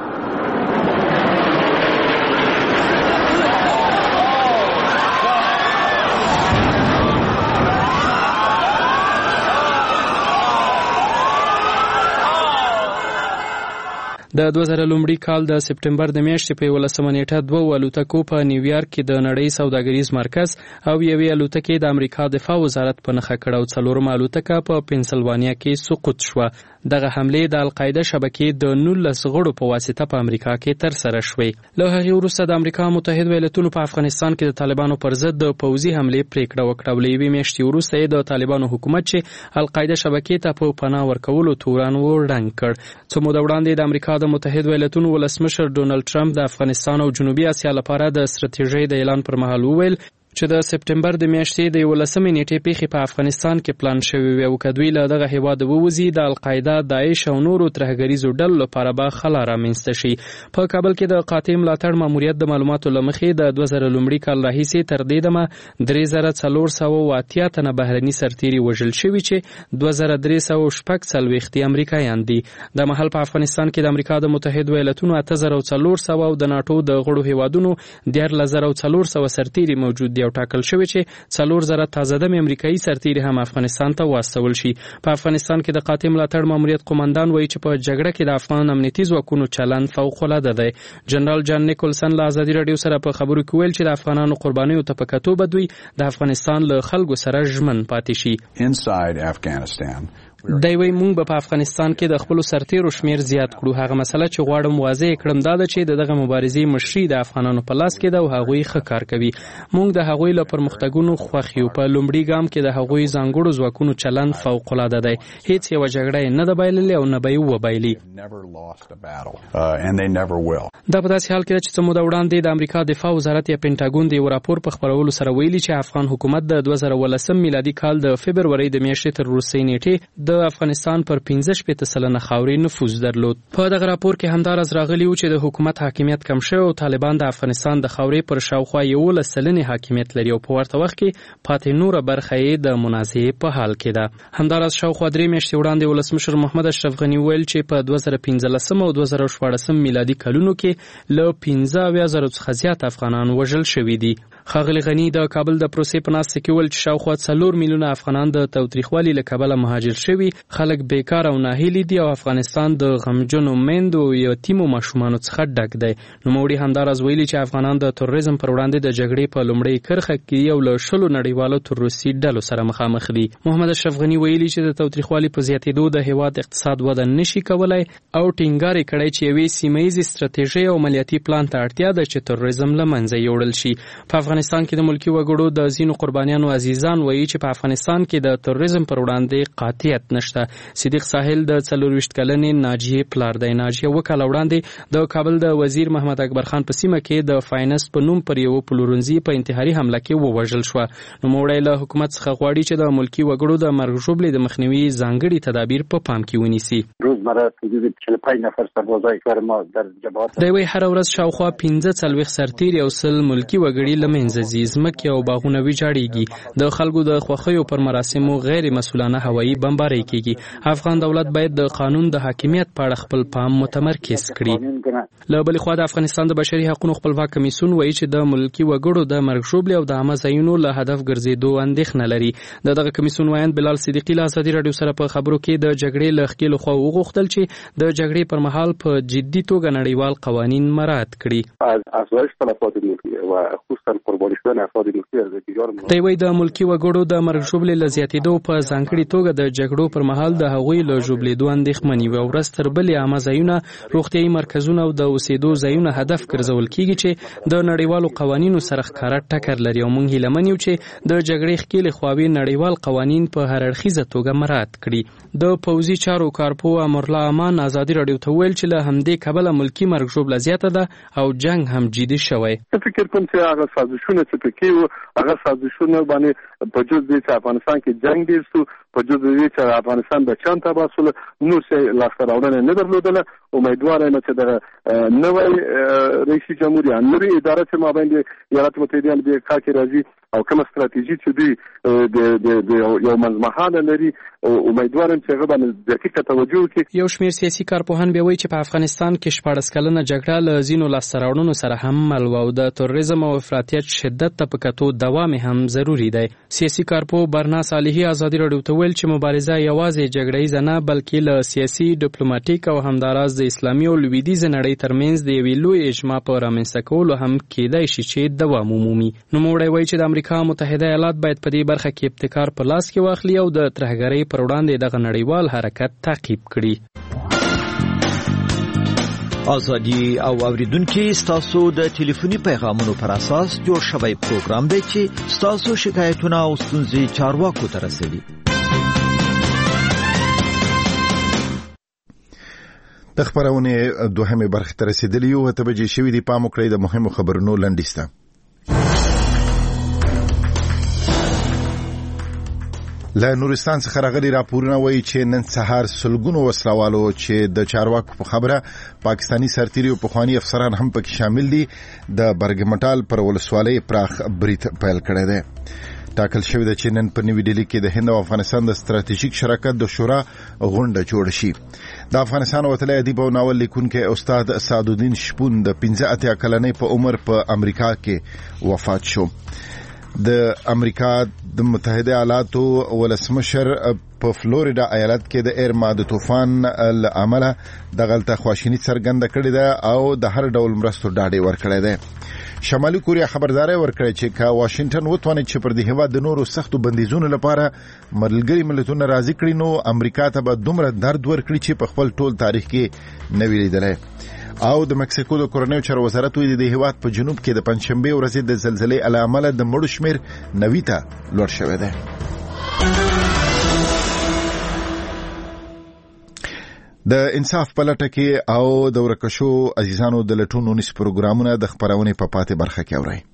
د دوه زره لومړي کال د سپټمبر د میاشتې په یولسمه نیټه دوه الوتکو په نیویارک کې د نړۍ سوداګریز مرکز او یوې الوتکې د امریکا دفاع وزارت په نښه کړه او څلورمه الوتکه په پنسلوانیا کې سقوط شوه. دغه حملې د القاعده شبکې د نولس غړو په واسطه په امریکا کې ترسره شوې. له هغې وروسته د امریکا متحده ایالاتونو په افغانستان کې د طالبانو پر ضد د پوځي حملې پریکړه وکړه او له یوې میاشتې وروسته یې د طالبانو حکومت چې القاعده شبکې ته په پناه ورکولو تورن ورنګ کړ. څو موده وړاندې د امریکا د متحده ایالاتونو ولسمشر ډونالد ټرمپ د افغانستان او جنوبي اسیا لپاره د ستراتیژۍ د اعلان پر مهال وویل چې د سپټمبر د میاشتې د یولسمې نیټې پیښې په افغانستان کې پلان شوې وي او که دوی له دغه هیواده ووځي د القاعده، داعش او نورو ترهګریزو ډلو لپاره به خلا رامنځته شي. په کابل کې د قاطع ملاتړ ماموریت د معلوماتو له مخې د دوه زره لومړي کال راهیسې تر دې دمه درې زره څلور سوه اوه اتیا تنه بهرني سرتیري وژل شوي چې دوه زره درې سوه شپږ څلوېښت امریکایان دي. د مهال په افغانستان کې د امریکا د متحده ایالاتونو اته زره څلور سوه او د ناټو د غړو هیوادونو دیارلس زره څلور سوه سرتیري موجود دي او ټاکل شوی چې څلور زره تازه دم امریکایي سرتیري هم افغانستان ته واستول شي. په افغانستان کې د قاطع ملاتړ ماموریت قومندان وایي چې په جګړه کې د افغان امنیتي ځواکونو چلند فوق العاده دی. جنرال جان نیکولسن له ازادي رادیو سره په خبرو کې ویل چې د افغانانو قربانیو ته په کتو به دوی د افغانستان له خلکو سره ژمن پاتې شي. Inside Afghanistan دی وی مونږ به په افغانستان کې د خپل سرتیرو شمیر زیات کړو. هغه مسله چې غواړم واضح کړم دا ده چې دغه مبارزې مشري د افغانانو په لاس کې ده او هغوی ښه کار کوي. مونږ د هغوی له پرمختګونو خوښ یو. په لومړي ګام کې د هغوی ځانګړو ځواکونو چلند فوق العاده دی. هیڅ یوه جګړه یې نه ده بایللې او نه به یې وبایلي. دا په داسې حال کې ده چې څه موده وړاندې د امریکا دفاع وزارت یا پینټاګون د یو راپور په خپرولو سره ویلي چې افغان حکومت د دوه زره ولسم میلادي کال د فبرورۍ د میاشتې تر وروستۍ نیټې د افغانستان پر پنځه شپېته سلنه خاورې نفوذ درلود. په دغه راپور کې همداراز راغلی و چې د حکومت حاکمیت کم شوی او طالبان د افغانستان د خاورې پر شاوخوا یولس سلنې حاکمیت لري او په ورته وخت کې پاتې نوره برخه یې د منازعې په حال کې ده. همداراز شاوخوا درې میاشتې وړاندې ولسمشر محمد اشرف غني ویل چې په دوه زره پنځلسم او دوه زره شپاړسم میلادي کلونو کې له پنځه اویا زرو څخه زیات افغانان وژل شوي دي. ښاغلي غني د کابل د پروسې په ناسته کې ویل چې شاوخوا څلور میلیونه افغانان د تاوتریخوالي له کبله مهاجر شوي، خلک بیکار او ناهیلي دي او افغانستان د غمجنو میندو او یتیمو ماشومانو څخه ډک دی. نوموړي همداراز ویلي چې افغانان د تروریزم پر وړاندې د جګړې په لومړۍ کرښه کې یو له شلو نړیوالو تروریستي ډلو سره مخامخ دي. محمد اشرف غني ویلي چې د تاوتریخوالي په زیاتېدو د هیواد اقتصاد وده نشي کولای او ټینګار یې کړی چې یوې سیمه ییزې ستراتیژۍ او عملیاتي پلان ته اړتیا ده چې تروریزم له منځه یوړل شي. په افغانستان کې د ملکي وګړو د ځینو قربانیانو عزیزان وایي چې په افغانستان کې د تروریزم پر وړاندې قاطعیت نشته. صدیق ساحل د څلورویشت کلنې ناجیې پلار دی. ناجیه اووه کاله وړاندې د کابل د وزیر محمد اکبر خان په سیمه کې د فاینس په نوم پر یوه پلورنځي په انتحاري حمله کې ووژل شوه. نوموړی له حکومت څخه غواړي چې د ملکي وګړو د مرګ ژوبلې د مخنیوي ځانګړي تدابیر په پام کې ونیسي. دی وایي هره ورځ شاوخوا پنځه څلوېښت سرتیري او سل ملکي وګړي له منځه ځي. ځمکې او باغونه ویجاړېږي. د خلکو د خوښیو پر مراسمو غیر مسؤلانه هوایي بمبارۍ کېږي. افغان دولت باید د قانون د حاکمیت په اړه خپل پام متمرکز کړي. له بلې خوا د افغانستان د بشري حقوقو خپلواک کمیسیون وایي چې د ملکي وګړو د مرګ ژوبلې او د عامه ځایونو له هدف ګرځېدو اندېښنه لري. د دغه کمیسیون وایند بلال صدیقي له ازادي راډیو سره په خبرو کې د جګړې له ښکېلو خوا وغوښتل چې د جګړې پر مهال په جدي توګه نړیوال قوانین مراعات کړي. از افزایش تلفات ملکی و خصوصا قرباني شویان افراد ملکی از دیگران. دوی د ملکی وګړو د مرګ ژوبلې لزیاتېدو په ځانګړي توګه د جګړو پر مهال د هغوی له ژوبلېدو اندېښمنې وي او ورځ تر بلې عامه ځایونه، روغتیایي مرکزونه او د اوسېدو ځایونه هدف ګرځول کېږي چې د نړیوالو قوانینو سره ښکاره ټکر لري او موږ هیله من یو چې د جګړې ښکېلې خواوې نړیوال قوانین په هر اړخیزه توګه مراعات کړي. د پوځي چارو کارپو امرالله امان ازادي راډیو ته وویل چې له همدې کبله ملکي مرګ ژوبله زیاته ده او جنګ هم جدي شوی. فکر کوم چې هغه سازشونه چې پکې وو هغه سازشونه باندې په جز دې چې افغانستان کې جنگ ډېر سو، په جز دې چې افغانستان د چان تباسل نو څه لاسته راوړنه نه درلودله. امیدوار یم چې د نوې رئیس جمهور یا نوې اداره چې ما باندې ایالات متحده د کار کې راځي او کومه ستراتیژي چې دی د یو منځمهاله لري، امیدوار یم چې هغه باندې دقیقه توجه وکړي. یو شمېر سیاسي کارپوهان بیا وایي چې په افغانستان کې شپاړس کلنه جګړه له ځینو لاسته راوړنو سره هم مل و او د تروریزم او افراطیت شدت ته په کتو دوام هم ضروري دی. سیاسي کارپوه برنا صالحي ازادي راډیو ته ویل چې مبارزه یوازې جګړهیزه نه بلکې له سیاسي، ډیپلوماټیک او همداراز د اسلامي او لویدیځ نړۍ ترمنځ د یوې لوی اجماع په رامنځته کولو هم کېدای شي چې دوام ومومي. نوموړی وایي چې د امریکا متحده ایالات باید په دې برخه کې ابتکار په لاس کې واخلي او د ترهګرۍ پر وړاندې دغه نړیوال حرکت تعقیب کړي. ازادي او اوریدونکو ستاسو د ټلیفوني پیغامونو پر اساس جوړ شوی پروګرام دی چې ستاسو شکایتونه او ستونزې چارواکو ته رسوي. د خبرونه دوهمه برخه ته رسیدلی یو ته بجې شوې دی. پام وکړئ د مهمو خبرونو لنډیسته. له نورستان څخه راغلي راپورونه وایي چې نن سهار سلګونو وسلوالو چې د چارواکو په خبره پاکستانی سرتیري او پخوانی افسران هم پکې شامل دي د برګمټال پر ولسوالۍ پراخ برید پیل کړی دی. ټاکل شوی دی چې نن په نوې ډیلي کې د هند او افغانستان د ستراتیژیک شراکت د شورا غونډه جوړ شي. د افغانستان وتلی ادیب او ناول لیکونکی استاد سعدالدین شپون د پنځه اتیا کلنۍ په عمر په امریکا کې وفات شو. د امریکا د متحده ایالاتو ولسمشر په فلوریدا ایالت کې د ایرما د طوفان لامل د غلطه خواشینی څرګنده کړې ده او د هر ډول مرستو ډاډ ورکړی دی. شمالي کوریا خبرداري ورکړې چې کا واشنگټن وتواني چې پر دې هوا د نورو سختو بندیزونو لپاره ملګری ملتونه راضي کړي نو امریکا ته به دومره درد ورکړي چې په خپل ټول تاریخ کې نه ویلي دی. او د مکسیکو د کورنیو چارو وزارت ویلي د هیواد په جنوب کې د پنځشنبه ورځې د زلزلې علامه د مړو شمیر نوي ته لوړ شوی دی. د انصاف په لټه کې او د ورکشو عزیزانو د لټون ونیس پروګرامونه د خبرونې په پاتې برخه کې اورئ.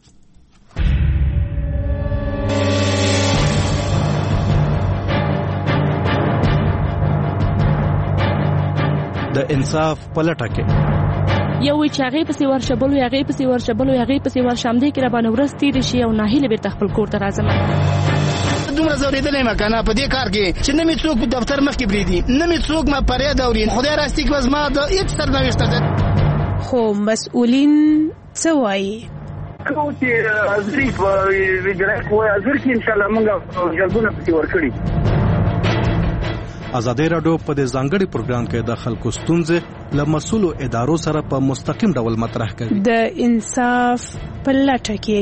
د انصاف په لټه کې یو چې هغه پسې ورشبلو هغه پسې ورشبلو هغه پسې ورشمدې کې را باندې ورځ تیر شي او ناهیله به خپل کور ته راځم. دومره زوریدلې مکانه په دې کار کې چې نه می څوک په دفتر مخ کې بریدي، نه می څوک ما پرې داورین. خدای راستي کې وزما د هیڅ سرنوشت ده. خو مسؤلین څه وایي؟ کوم چې ازری په ویجرای کوی ازر کې ان شاء الله موږ جلبونه پکې ورکړي. ازادي راډیو په دې ځانګړي پروګرام کې د خلکو ستونزې له مسؤلو ادارو سره په مستقیم ډول مطرح کوي. د انصاف په لټه کې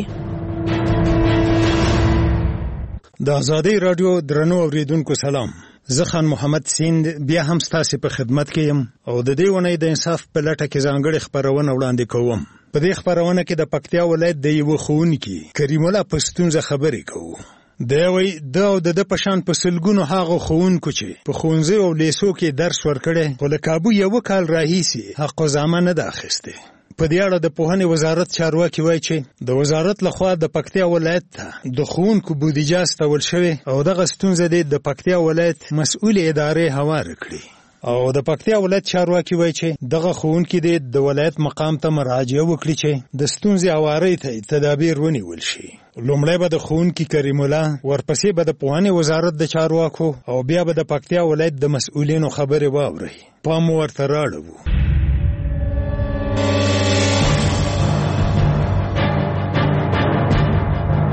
د ازادي راډیو درنو اوریدونکو سلام. زه خان محمد سیند بیا هم ستاسو په خدمت کې یم او د دې ونې د انصاف په لټه کې ځانګړي خبرونه وړاندې کوم. په دې خبرونه کې د پکتیا ولایت د یو ښوونکي کریم الله پښتونزه خبرې کوو. دا وی دا او د پشان په سلګونو هغه ښوونکو چې په ښوونځي او لیسو کې درس ورکړي خو له کابو یو کال راهیسي حق زامن نه داخسته. په دې اړه د پوهنې وزارت چارواکي وایي چې د وزارت لخوا د پکتیا ولایت ته د ښوونکو بودیجه استول شوی او دغه ستونزه د پکتیا ولایت مسؤل ادارې هوار کړي. او د پکتیا ولایت چارواکي وایي چې دغه ښوونکي د ولایت مقام ته مراجعه وکړي چې د ستونزې اواري ته تدابیر ونیول شي. لومړی به د ښوونکي کریم الله، ورپسې به د پوهنې وزارت د چارواکو او بیا به د پکتیا ولایت د مسؤلینو خبرې واوري. پام ورته راړو.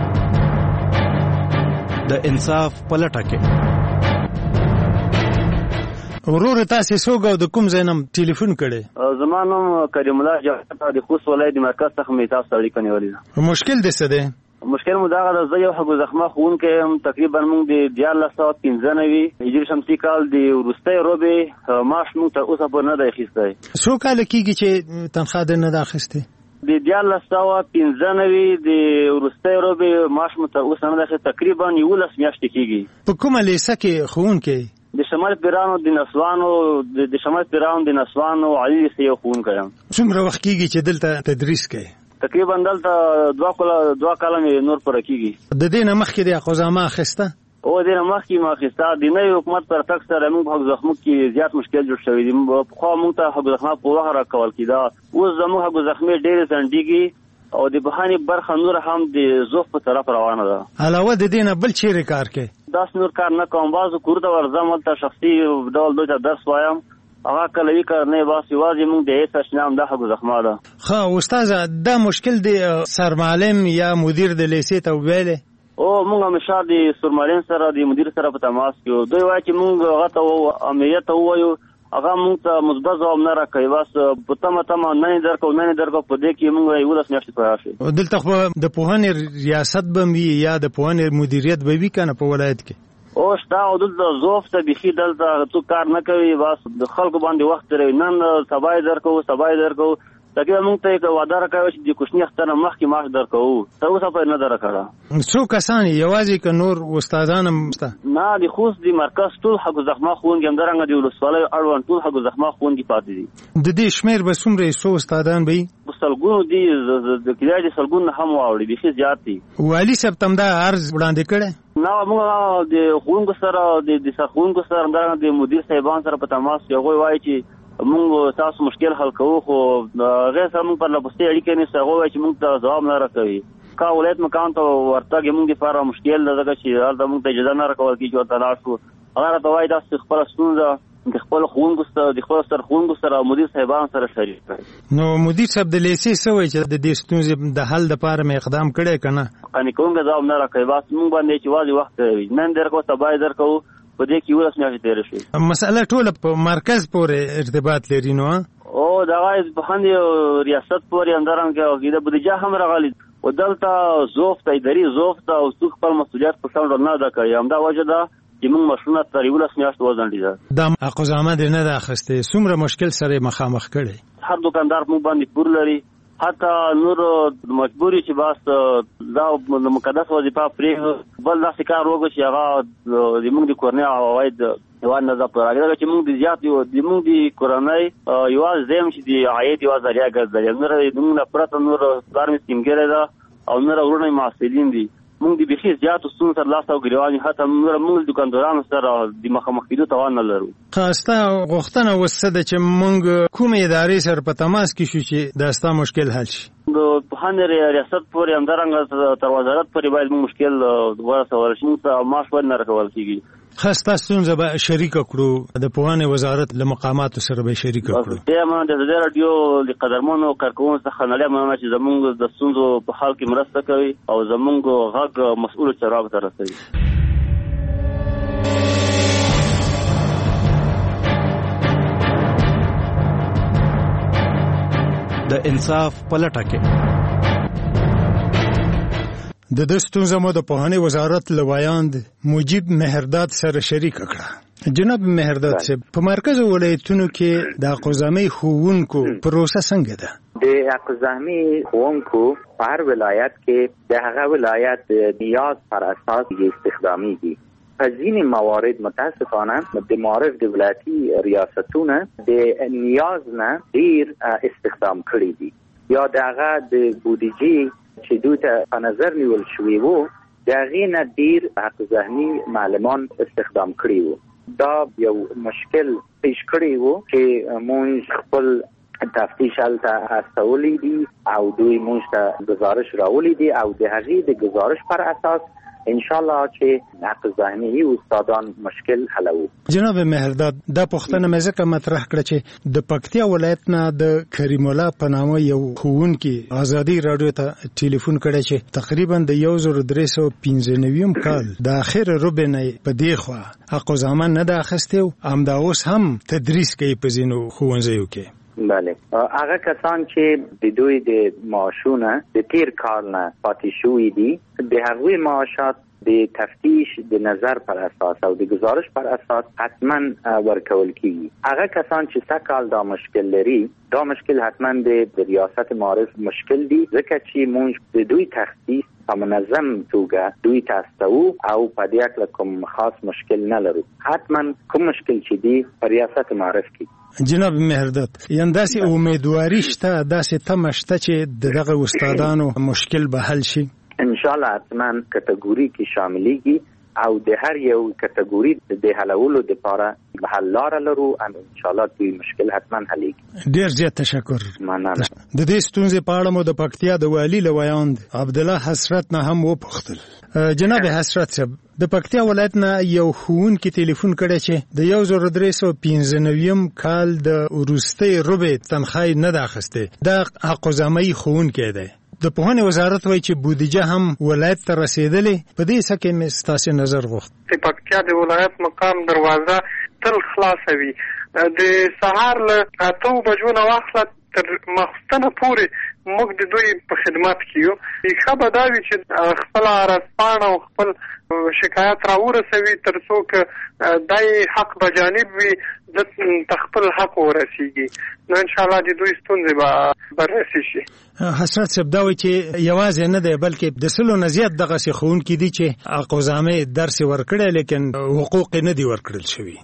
د انصاف په لټه کې ورور تاسو څوګه د کوم ځای نم ټلیفون کړي؟ زما نوم کریم الله جعفر د خوست ولایت مرکز څخه مې تاسو سره اړیکه نیولې ده. مشکل دې څه دی؟ مشکل مو دا غواړم زه یو حق زخمه خون کې هم تقریبا موږ د دیار سو پنځه نوي هجری شمسي کال د ورستۍ روبه ماش موږ ته اوسه په نه دی اخیستی. څو کال کېږي چې تنخواه دې نه ده اخیستې؟ د دیار سو پنځه نوي د ورستۍ روبه ماش موږ ته اوسه نه دی اخیستی، تقریبا یولس میاشتې کېږي. په کومه لیسه کې ښوونکی؟ د شمال پیرانو د نسوانو د شمال پیرانو د نسوانو علي لیسې یو ښوونکی یم. څومره وخت کېږي چې دلته تدریس کوي؟ تقریبا دلته دوه کاله دوه کاله مې نور پوره کېږي. د دې نه مخکې د اقوزامه اخیسته؟ او د دې نه مخکې ما اخیسته. د نوي حکومت پر تګ سره موږ حق زخمو کې زیات مشکل جوړ شوی دی. پخوا موږ ته حق زخمه په وخت راکول کېده، اوس زموږ حق زخمې ډېرې ځنډېږي او د بهانې برخه نور هم د زوف په طرف روانه ده. علاوه د دې نه بل چیرې کار کوي؟ داس نور کار نه کوم. بعضو کور ته ورځم، هلته شخصي ډول دوی ته درس وایم، هغه کله وی کار نه بس یوازې موږ د هیڅ شنام د حق زخمه ده. ښه استاد، دا مشکل دی سرمعلم یا مدیر د لیسې ته ویلې؟ او موږ همیشه د سرمعلم سره د مدیر سره په تماس کې، دوی وایي چې موږ هغه ته امنیت ته ووایو، هغه موږ ته مثبت ځواب نه راکوي، بس په تمه تمه نه درکو نه درکو په دې کې موږ یولس میاشتې پوره شي. دلته خو د پوهنې ریاست به وي یا د پوهنې مدیریت به وي کنه په ولایت کې؟ او شتا او دلته زوف ته بيخي دلته څوک کار نه کوي، بس د خلکو باندې وخت لري، نن سبا درکو سبا درکو تکه موږ ته یک وعده راکوي چې د کوشنی اختر مخکې معاش درکو، ته اوسه په نه درکړه. څو کسان یوازې ک نور استادان هم شته؟ نه، د خوست د مرکز ټول حق زخمه خونګي همدارنګه د ولسوالۍ اړوند ټول حق زخمه خونګي پاتې دي. د دې شمیر به څومره څو استادان به؟ سلګونو دي، د کلیاجي سلګونو هم واوړي، بيخي زیات دي. والی صاحب تم دا عرض وړاندې کړي؟ نه، موږ د خونګو سره د سرخونګو سره همدارنګه د مدیر صاحبان سره په تماس کې هغوی وایي چې موږ تاسو مشکل حل کوو، خو هغې سره موږ پر لپسې اړیکې نیسو، هغوی وایي چې موږ ته ځواب نه راکوي. کا ولایت مقام ته ورتګ موږ دپاره مشکل ده، ځکه چې هلته موږ ته اجازه نه راکول کېږي چې ورته لاړ شو. هغه راته وایي تاسو خپله ستونزه د خپلو ښوونکو سره د خپلو سرښوونکو سره او مدیر صاحبانو سره شریک کړئ. نو مدیر صاحب د لیسې څه وایي چې د دې ستونزې د حل دپاره مې اقدام کړی که نه؟ قانع کوونکی ځواب نه راکوي، بس موږ باندې چې یوازې وخت کوي، نن درکو سبا یې درکوو، په دې کې یولس میاشتې تېرې شوې. مسله ټوله په مرکز پورې ارتباط لري نو؟ او دغه پوهنې ریاست پورې همدارنګه د بودیجه هم راغلي او دلته زوف ته اداري زوف ته او څوک خپل مسؤلیت په سم ډول نه ادا کوي. همدا وجه ده چې موږ مشروعیت تر یولس میاشتې وځنډېده. دا اقوزامه دې نه ده اخیستې، څومره مشکل سره مخامخ کړی؟ هر دکاندار موږ باندې پور لري، حتی نور مجبوري چې بس دا مقدس وظیفه پرېږدو، بل داسې کار وکړو چې هغه زموږ د کورنۍ عواید هېواد نه ځه پوره کړي، چې موږ د زیات زموږ د کورنۍ یوازې زه یم چې د عاید یوه ذریعه ګرځوي، نور زموږ نه پرته نور پلار مې سپینګیری ده او نور وروڼه یې محصلین دي. موږ د بیخي زیاتو ستونزو سره لاس او ګریوان یو، حتی نور موږ دکاندارانو سره د مخامخ کېدو توان نه لرو. ستا غوښتنه اوس څه ده چې موږ کومې ادارې سره په تماس کې شو چې دا ستا مشکل حل شي؟ د پوهنې ریاست پورې همدارنګه تر وزارت پورې باید موږ مشکل ورسول شي، موږ ته معاش باید نه راکول کېږي. ښه، ستا ستونزه به شریکه کړو، د پوهنې وزارت له مقاماتو سره به شریکه کړو. بیا مننه د ازادي راډیو د قدرمنو کارکوونکو څخه نړۍ مننه چې زموږ د ستونزو په حل کې مرسته کوي او زموږ غږ مسؤلو چارواکو ته رسوي. د انصاف پلټه کې د دې ستونزه مو د پوهنې وزارت لوایاند مجيب مهرداد سره شریک کړه. جناب مهرداد صاحب، په مرکز ولایتونو کې د اقوزامي ښوونکو پروسه څنګه ده؟ د اقوزامي ښوونکو په هر ولایت کې د هغه ولایت نیاز پر اساس استخدامي دي. په ځینې موارد متاسفانه د معارف د ولایتي ریاستونه د نیاز نه ډیر استخدام کړي دي، یا د هغه د بودیجې چې دوی ته په نظر نیول شوي وو د هغې نه ډیر حق ذهني معلمان استخدام کړي وو. دا یو مشکل پیش کړی وو چې موږ خپل تفتیش هلته استولی دي او دوی موږ ته گزارش راولی دي او د هغې د گزارش پر اساس ان شاء الله چې نقض ذهني استادان مشکل حلوي. جناب مهرداد دا پښتنه مې ځکه مطرح کړ چې د پکتیا ولایت نه د کریم الله په نامه یو ښوونکی ازادي رادیو ته ټلیفون کړی چې تقریبا د یو زر درې سوه پنځه نوي کال د اخر روبنه په دی خوا حق زمان نه د اخستیو همدا اوس هم تدریس کوي په ځینو ښوونځیو کې. بله هغه کسان چې د دوی د معاشونه د تیر کال نه پاتې شوي دي د هغوی معاشات د تفتیش د نظر پر اساس او د گزارش پر اساس حتما ورکول کیږي. هغه کسان چې سکال دا مشکل لري دا مشکل حتما د ریاست معارف مشکل دي ځکه چې مونږ د دوی تخصیص په منظم توګه دوی تاسو او په دې اړه کوم خاص مشکل نه لرو. حتما کوم مشکل چې دی په ریاست معارف کې. جناب مهرداد یان داسې امیدواري شته داسې تمه شته چې دغه استادانو مشکل به حل شي؟ ان شاء الله حتما کټګوري کې شاملېږي او د هر یو کټګوري د حلولو لپاره حل لاره لرو ان شاء الله دوی مشکل حتما حلېږي. ډیر زیات تشکر. مننه. د دې ستونزې په اړه مو د پکتیا د والي لویاند عبدالله حسرت نه هم وپوښتل. جناب حسرت صاحب د پکتیا ولایت نه یو ښوونکی ټلیفون کړی چې د یو زر درې سوه پنځه نوي کال د وروستۍ ربع تنخواه نه ده اخیستې. دا حقوزمۍ ښوونکی دی. د پوهنې وزارت وایي چې بودیجه هم ولایت ته رسېدلې. په دې څه کې مې ستاسې نظر غوښت. د پکتیا د ولایت مقام دروازه تل خلاصه وي. د سهار له اتو بجو نه واخله تر ماخوستنه پورې موږ د دوی په خدمت کې یو. ښه به دا وي چې خپله عرضپاڼه او خپل شکایت راورسوي تر څو که دای حق به جانب وي د خپل حق ورسیږي. نو انشاءالله د دوی ستونزې به بررسي شي. حسرت صاحب دا وایي چې یوازې نه دی بلکې د سلو نه زیات دغسې ښوونکي دي چې حقوزامې درس یې ورکړی لیکن حقوق یې نه دي ورکړل شوي.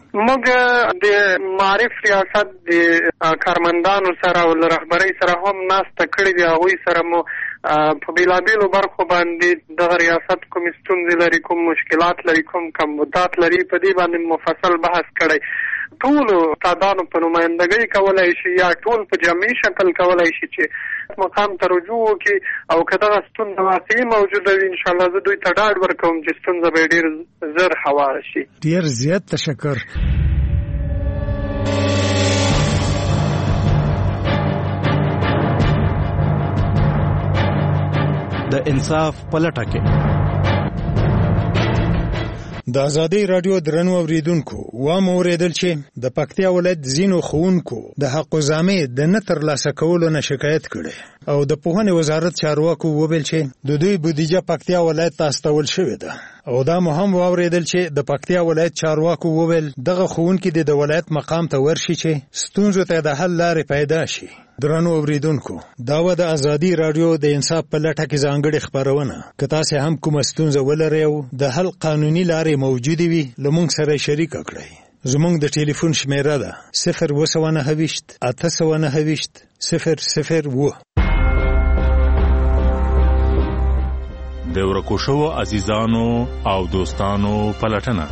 موږ د معارف ریاست د کارمندانو سره او له رهبرۍ سره هم ناسته کړې دي. هغوی سره مو په بیلابیلو برخو باندې دغه ریاست کوم ستونزې لري کوم مشکلات لري کوم کمبودات لري په دې باندې مفصل بحث کړی. ټولو استادانو په نمایندګۍ کولای شي یا ټول په جمعي شکل کولای شي چې مقام ته رجوع وکړي او که دغه ستونزه واقعي موجوده وي انشاءالله زه دوی ته ډاډ ورکوم چې ستونزه به ډېر زر هواره شي. ډېر زیات تشکر. د انصاف په لټه کې د ازادي رادیو درنو اوریدونکو و مو اوریدل چې د پکتیا ولایت ځینو ښوونکو د حقوزامې د نه ترلاسه کولو نه شکایت کړی او د پوهنې وزارت چارواکو وویل چې د دوی بودیجه پکتیا ولایت ته استول شوې ده. او دا مو هم واوریدل چې د پکتیا ولایت چارواکو وویل دغه ښوونکي د ولایت مقام ته ورشي چې ستونزو ته د حل لارې پیدا شي. درنو اوریدونکو دا و د ازادي رادیو د انصاف په لټه کې ځانګړې خپرونه. که تاسې هم کومه ستونزه ولرئ او د حل قانوني لارې موجودې وي له موږ سره شریکه کړئ. زموږ د ټلیفون شمیره ده صفر اووه سوه نهه ویشت اته سوه نهه ویشت صفر صفر اووه. د ورکو شوو عزیزانو او دوستانو پلټنه.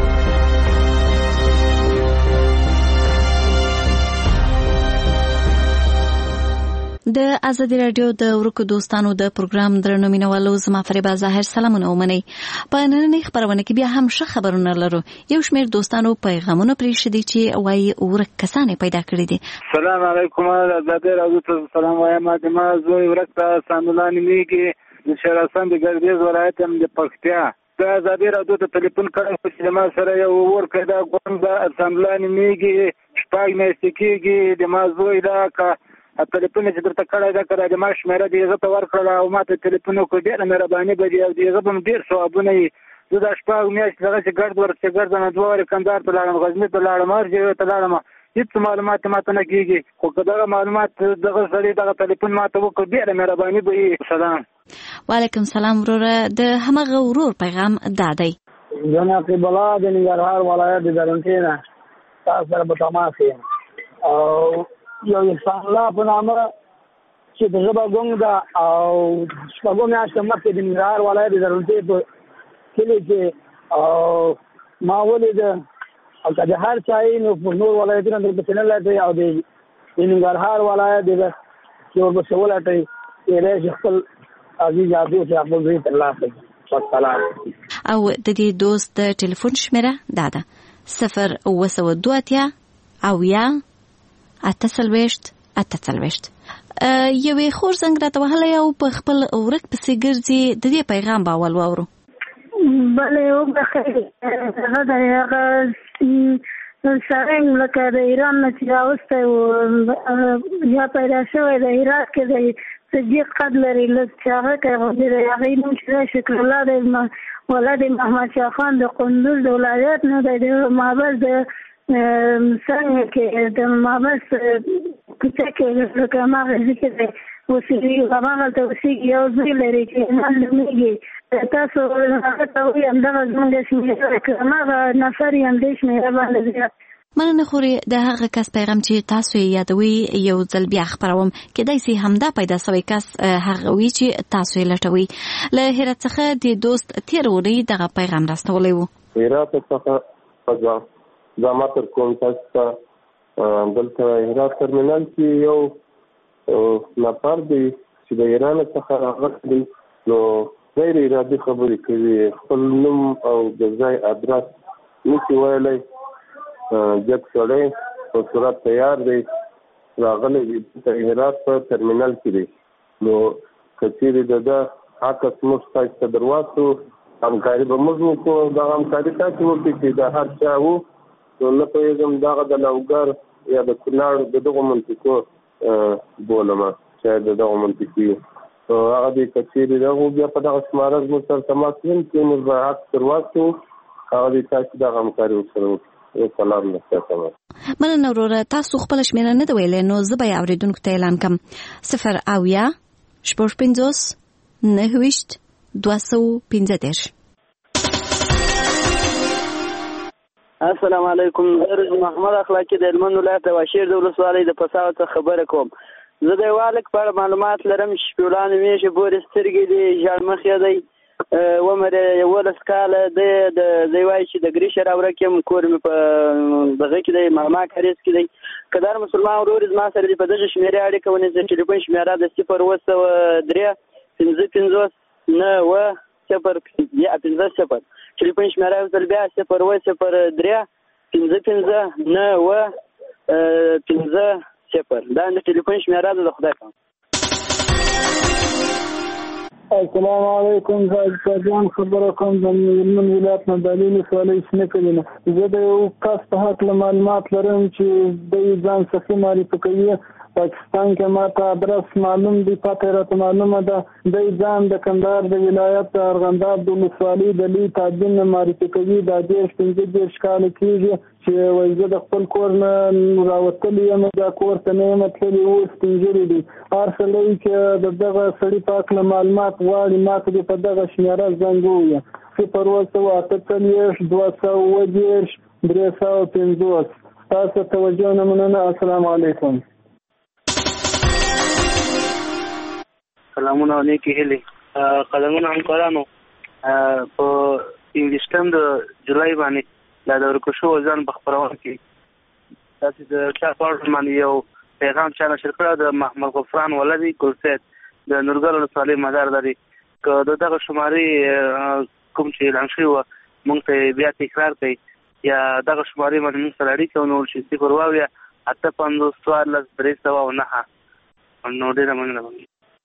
د ازادي رادیو د ورکو دوستانو د پروګرام درنو مینوالو زما فریبا ظاهر سلامونه ومنئ. په نننۍ خبرونه کې بیا هم ښه خبرونه لرو. یو شمېر دوستانو پیغامونه پرېښي دي چې وایي ورک کسان پیدا کړي دي. سلام علیکم. ازادي رادیو ته سلام وایم. ما زوی ورک ته سامدلا نومیږي د شراسان د ګردیز ولایت هم د پکتیا. د ازادي رادیو ته ټلیفون کړی چې ما سره یو ورک دا کوم د سامدلا نومیږي شپږ میاشتې کېږي. د ما زوی دا که ټلیفون چې درته کړی دا که د ما شمېره د هغه ته ورکړله او ما ته ټلیفون وکړو ډېره مهرباني به دي او د هغه به م ډېر ثوابونه وي. زه دا شپږ میاشتې دغسې ګرد ورپسې ګرځم. دوه وارې کندهار ته لاړم غزني ته لاړم هر ځای ته لاړم هېڅ معلومات ما ته نه کېږي. خو که دغه معلومات دغه سړي دغه ټلیفون ما ته وکړو ډېره مهرباني به وي. سلام. وعلیکم سلام وروره. د همغه ورور پیغام دا دی. زه نقیب الله د ننګرهار ولایت د درونټې نه تاسو سره په تماس یم او یو احسان الله په نامه چې د ژبه ګونګ ده او شپږو میاشتو مخکې د ننګرهار ولایت د درونټې په کلي کې او ما ولیده او که د هر چا یې نو په نور ولایتونه درپسې نه لټوي او د ننګرهار ولایت د چې ورپسې ولټوي کېدای شي خپل عزیز عزیز چې خپل زوی ترلاسه کړي. والسلام. او د دې دوست د ټلیفون شمیره دا ده صفر اوه سوه دوه اتیا اویا اته څلوېښت اته څلوېښت. یوې خور زنګ راته وهلی او په خپل ورک پسې ګرځي، د دې پیغام به اول واورو. بله وبخښئ، هغه د هغه سړی لکه د ایران نه چې راوستی و یا پیدا شوی د عراق کې دی صدیق قد لري لږ چې هغه کوي د هغې نوم چې دی شکرالله دی ولد محمد شاه خان د قندوز د ولایت نه دی د محبس د څنګه کې د محبس کوڅه کې لکه هماغه کې دی اوسېږي هماغلته اوسېږي یو زوی لري چې ایمان نومېږي. تاسو هغه ته ووایم دغه زموږ شمېره که هماغه نفر یې همدې شمېره باندې زیات. مننه خوري د هغه کس پیغام چې تاسو یې یادوي یو ځل بیا خپروم، کېدای سي همدا پیدا سوی کس هغه وي چې تاسو یې لټوي. له هرات څخه د دوست تېره اونۍ دغه پیغام راستولی و. هرات څخه زما تر کوم تاسو ته دلته هرات ترمینل کې یو نفر دی چې د ایران څخه راغلی دی، نو غیر ارادي خبرې کوي، خپل نوم او د ځای ادرس نشي ویلی، جګ سړی په صورت تیار دی راغلی دی د هرات په ترمینل کې دی. نو که چیرې د ده عکس موږ تاسو ته در واستو همکاري به موږ وکړو، دغه همکاري تاسو وکړئ چې د هر چا و نو نه پوهېږم دغه د لوګر یا د کونړ د دغو منطقو بولم شاید د دغو منطقي نو هغه دی که چیرې دغو بیا په دغه شماره زموږ سره تماس ونیم چې موږ به عکس در واستو، هغه دی تاسو دغه همکاري ورسره وکړو. سلام نشته. مننه وروره، تاسو خپله شمېره نه ده ویلې نو زه به یې اورېدونکو ته اعلان کړم. صفر اویا شپږ پنځوس نهه ویشت دوه سوه پنځه دېرش. السلام علیکم، زه محمد اخلاقي د هلمند ولایت د واشیر د ولسوالۍ د پساو څخه خبره کوم. زه د یوه هلک په اړه معلومات لرم چې شپېلان نومېږي، بورې سترګې دي، ژړ مخ یې دی، عمر یې یولس کاله دی. دی وایي چې د ګریشه راورک یم، کور مې په دغه کې دی ماما کاریز کې دی. که دا مسلمان ورور زما سره دی په دغه شمېرې اړیکه ونیسي. ټلیفون شمېره د صفر اوه سوه درې پنځه پنځوس نه اوه صفر یا پنځه صفر. ټلیفون شمېره یو ځل بیا صفر اوه صفر درې پنځه پنځه نه اوه پنځه صفر. دا د ټلیفون شمېره ده. د خدای په السلام علیکم، زه جان خبره کوم د هلمند ولایت نه د علي ولسوالۍ شنه کلي نه. زه د یو کس په هکله معلومات لرم چې دی ځان صحي معرفي کوي. پاکستان کې ماته ادرس معلوم دی، پته راته معلومه ده. دی ځان د کندهار د ولایت د ارغنداب د ولسوالۍ د لوی تابعین نه معرفي کوي. دا دېرش پنځه دېرش کاله کېږي چې وایي زه د خپل کور نه راوتلی یم، دا کور ته نه یم تللی، اوس سپین دی. هر سړی چې د دغه سړي په هکله معلومات غواړي ما ته دې په دغه شمېره زنګ ووایه صفر اوه سوه اته څلوېښت دوه سوه اووه دېرش درې سوه پنځوس. تاسو توجه نه مننه. السلام علیکم. سلامونه او نیکې هیلې. قدمونه همکارانو په انګلیسټن د جولای باندې دا د ورکشو ځان په خپرونه کې داسې د چا په اړه باندې یو پیغام چا نشر کړی د محمد غفران ولدي ګلسید د نورګل ولسوالۍ مدار لري. که د دغه شمارې کوم چې اعلان شوي وه موږ ته بیا تکرار کړئ یا دغه شمارې باندې موږ سره اړیکه ونیول شي صفر اووه اته پنځوس څوارلس درې سوه او نهه. نو ډېره مننه.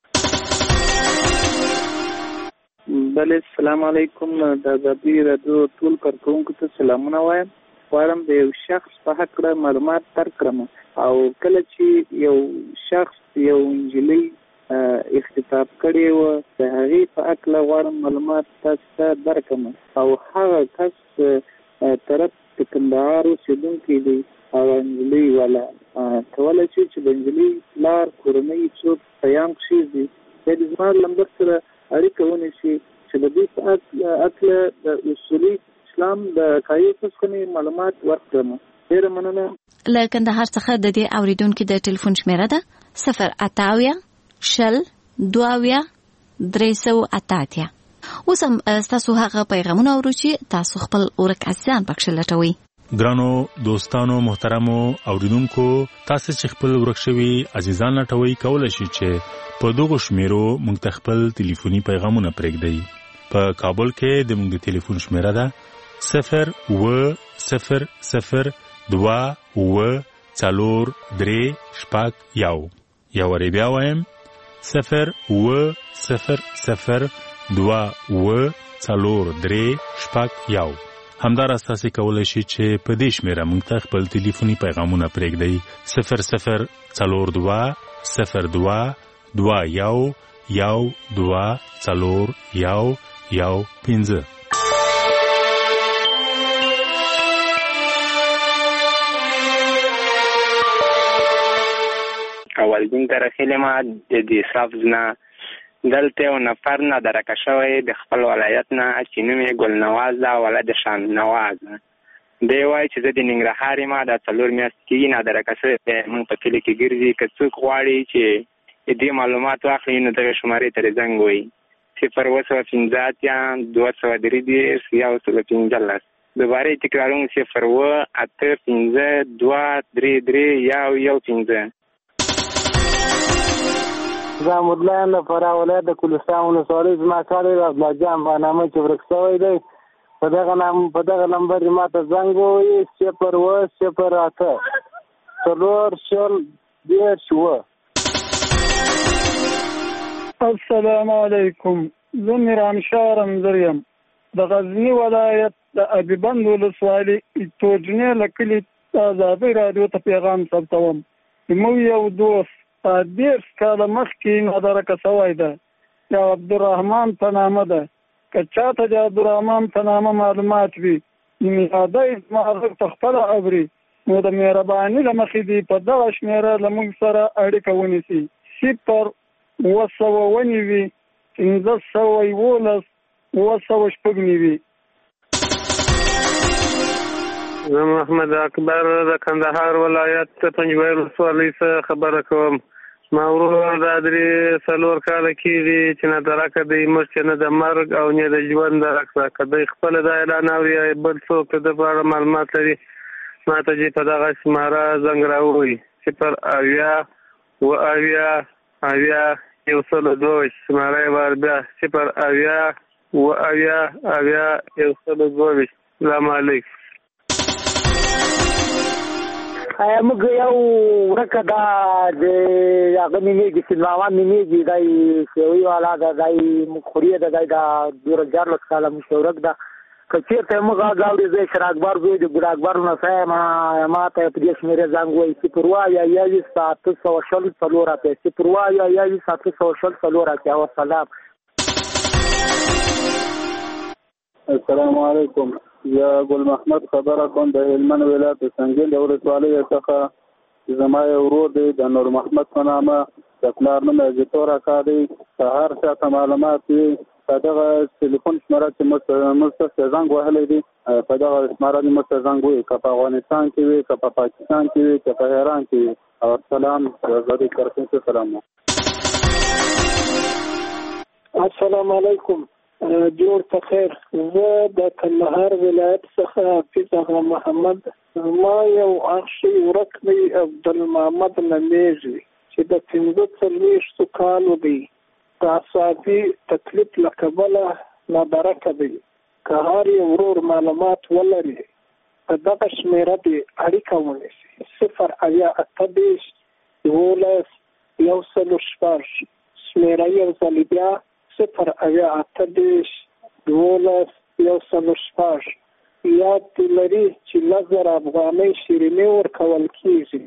بله السلام علیکم، د ازادي راډیو ټول کارکوونکو ته سلامونه وایم. غواړم د یو شخص په هکله معلومات درکړم، او کله چې یو شخص یو نجلۍ اختطاف کړې وه د هغې په هکله غواړم معلومات تاسو ته درکړم. او هغه کس طرف د کندهار اوسېدونکی دی، هغه نجلۍ والا کولی شي چې د نجلۍ پلار کورنۍ څوک پیام کښېږدي بیا د زما نمبر سره اړیکه ونیسي چې د دوی په هکله د اصولي اسلام د قاعدې څخه معلومات ورکړم. ډېره مننه. له کندهار څخه د دې اورېدونکي د ټلیفون شمېره ده صفر اته اویا شل دوه اویا درې سوه اته اتیا. اوس هم ستاسو هغه پیغامونه اورو چې تاسو خپل ورک عزیزان پکښې لټوئ. ګرانو دوستانو محترمو اوریدونکو، تاسو چې خپل ورک شوي عزیزان لټوئ کولی شي چې په دغو شمیرو موږ ته خپل ټلیفوني پیغامونه پرېږدئ. په کابل کې د موږ د ټلیفون شمیره ده صفر و صفر صفر دوا و څلور درې شپږ یو. یا ورې بیا وایم صفر و صفر صفر دوا و څلور درې شپږ یو. همداراز تاسو کولای شئ چې په دې شمیره موږ ته خپل ټلیفوني پیغامونه پرېږدئ صفر صفر څلور دوا صفر دوا دوا یو یو دوا څلور یو یو پنځه. والدین ته رسیدلی ما د دې سبز نه دلته یو نفر نه درکه شوی د خپل ولایت نه چې نوم یې ګلنواز ده ولد شان نواز. دی وایي چې زه د ننګرهار یم دا څلور میاشتې کېږي نه درکه شوی دی موږ په کلي کې ګرځي که څوک غواړي چې دې معلومات واخلي نو دغې شمارې ته زنګ ووهي صفر اوه سوه پنځه اتیا دوه سوه درې دېرش یو سل پنځلس. دوباره یې تکراروم صفر اوه اته پنځه دوه درې درې یو یو پنځه. زه مدلا یم د فراه ولایت د کلستان ولسوالۍ زما کار دی عبدالله جان په نامه چې ورک شوی دی. په دغه نام په دغه نمبر یې ما ته زنګ ووهي صفر اوه صفر اته څلور شل دېرش اوه. السلام علیکم. زه میرانشاه رمزر یم د غزني ولایت د ابیبند ولسوالۍ توجنې له کلي د ازادۍ راډیو ته پیغام ثبتوم. زموږ یو دوست دېرش کاله مخکې نادرکه شوی ده یا عبدالرحمن په نامه ده. که چاته د عبدالرحمن په نامه معلومات وي نادی زما غږ په خپله اوري نو د مهرباني له مخې دي په دغه شمېره له موږ سره اړیکه ونیسي. صفر اوه سوه ونیوي پنځه سوه یولس اوه سوه شپږ نوي. زه محمد اکبر د کندهار ولایت پنجوایل ولسوالۍ څخه خبره کوم. ما ورور دا درې څلور کاله کېږي چې نه درکه دی موږ چې نه د مرګ او نه د ژوند درک که دی خپله دا اعلان اوري یا بل څوک د په اړه معلومات لري ما ته چې په دغه شماره زنګ راووهي صفر اویا اوه اویا اویا یو سل دوه. شماره یې وار بیا صفر اویا اوه اویا اویا یو سل دوه. سلام علیکم. موږ یو ورکه دا د هغه نومېږي سلماوان نومېږي دی سیوي والا ده دی موږ خوري ده دی دا دوره دیارلس کاله موږ ورک ده. که چېرته موږ غږ اوري زه شر اکبر زوی د ګل اکبر نڅا یم ما ته په دې شمېرې زنګ ووایي صفر اوه اویا یوویشت اته سوه شل څلور اتیا صفر اوه اویا یوویشت اته سوه شل څلور اتیا. وسلام. السلام علیکم. زه ګل محمد خبره کوم د هلمند ولایت د سنګین د ولسوالۍ څخه. زما یو ورور دی د نور محمد په نامه د پلار نوم یې زیتور اکا دی. که هر چا ته معلومات وي په دغه ټلیفون شماره چې موږ ته زنګ وهلی دی په دغه شماره دې موږ ته زنګ ووهي که په افغانستان کې وي که په پاکستان کې وي که په ایران کې وي. او سلام زه کرکین سلام. السلام علیکم. جوړ په خیر. زه د کندهار ولایت څخه حافظ اغا محمد. ما یو اخشي ورک دی عبدالمحمد نمیږي چې د پنځه څلوېښتو کالو دی د اعصابي تکلیف له کبله نادرکه دی. که هر یو ورور معلومات ولري په دغه شمېره دې اړیکه ونیسي صفر اویا اته دېرش یولس یو سل شپږ. شمېره یو ځلې بیا صفر اویا اته دېرش دولس یو سل شپږ. یاد دې لري چې لس زره افغانۍ شیریني ورکول کېږي.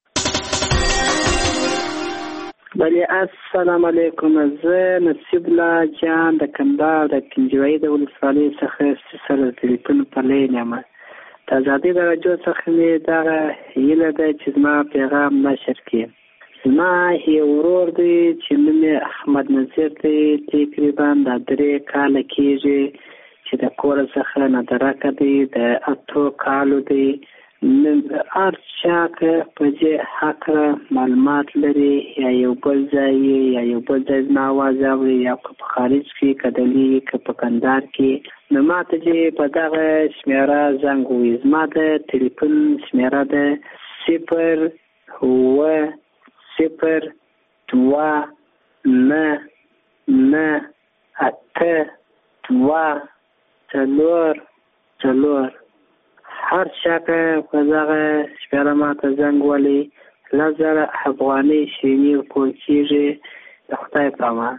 بله السلام علیکم. زه نصیب الله جان د کندهار د پنجوایي د ولسوالۍ څخه سره ټلیفون په لین یم. د ازادۍ د راډیو څخه مې دغه هیله ده چې زما پیغام نشر کړي. زما یو ورور دی چې نوم یې احمد نظیر دی. تقریبا دا درې کاله کېږي چې د کور څخه نادرکه دی. د اتو کالو دی. هر چا که په دې هکله معلومات لري یا یو بل ځای یا یو بل ځای زما اواز اوري یا که په خارج کې که دلي که په کندهار کې نو ما ته چې په دغه شمېره زنګ ووهي. زما د ټلیفون شمېره ده صفر اوه صفر دوه نه نه اته دوه څلور څلور هر چا که په دغه شمېره ماته زنګ ولي لس زره افغانۍ شیریني ورکول کېږي. د خدای په امان.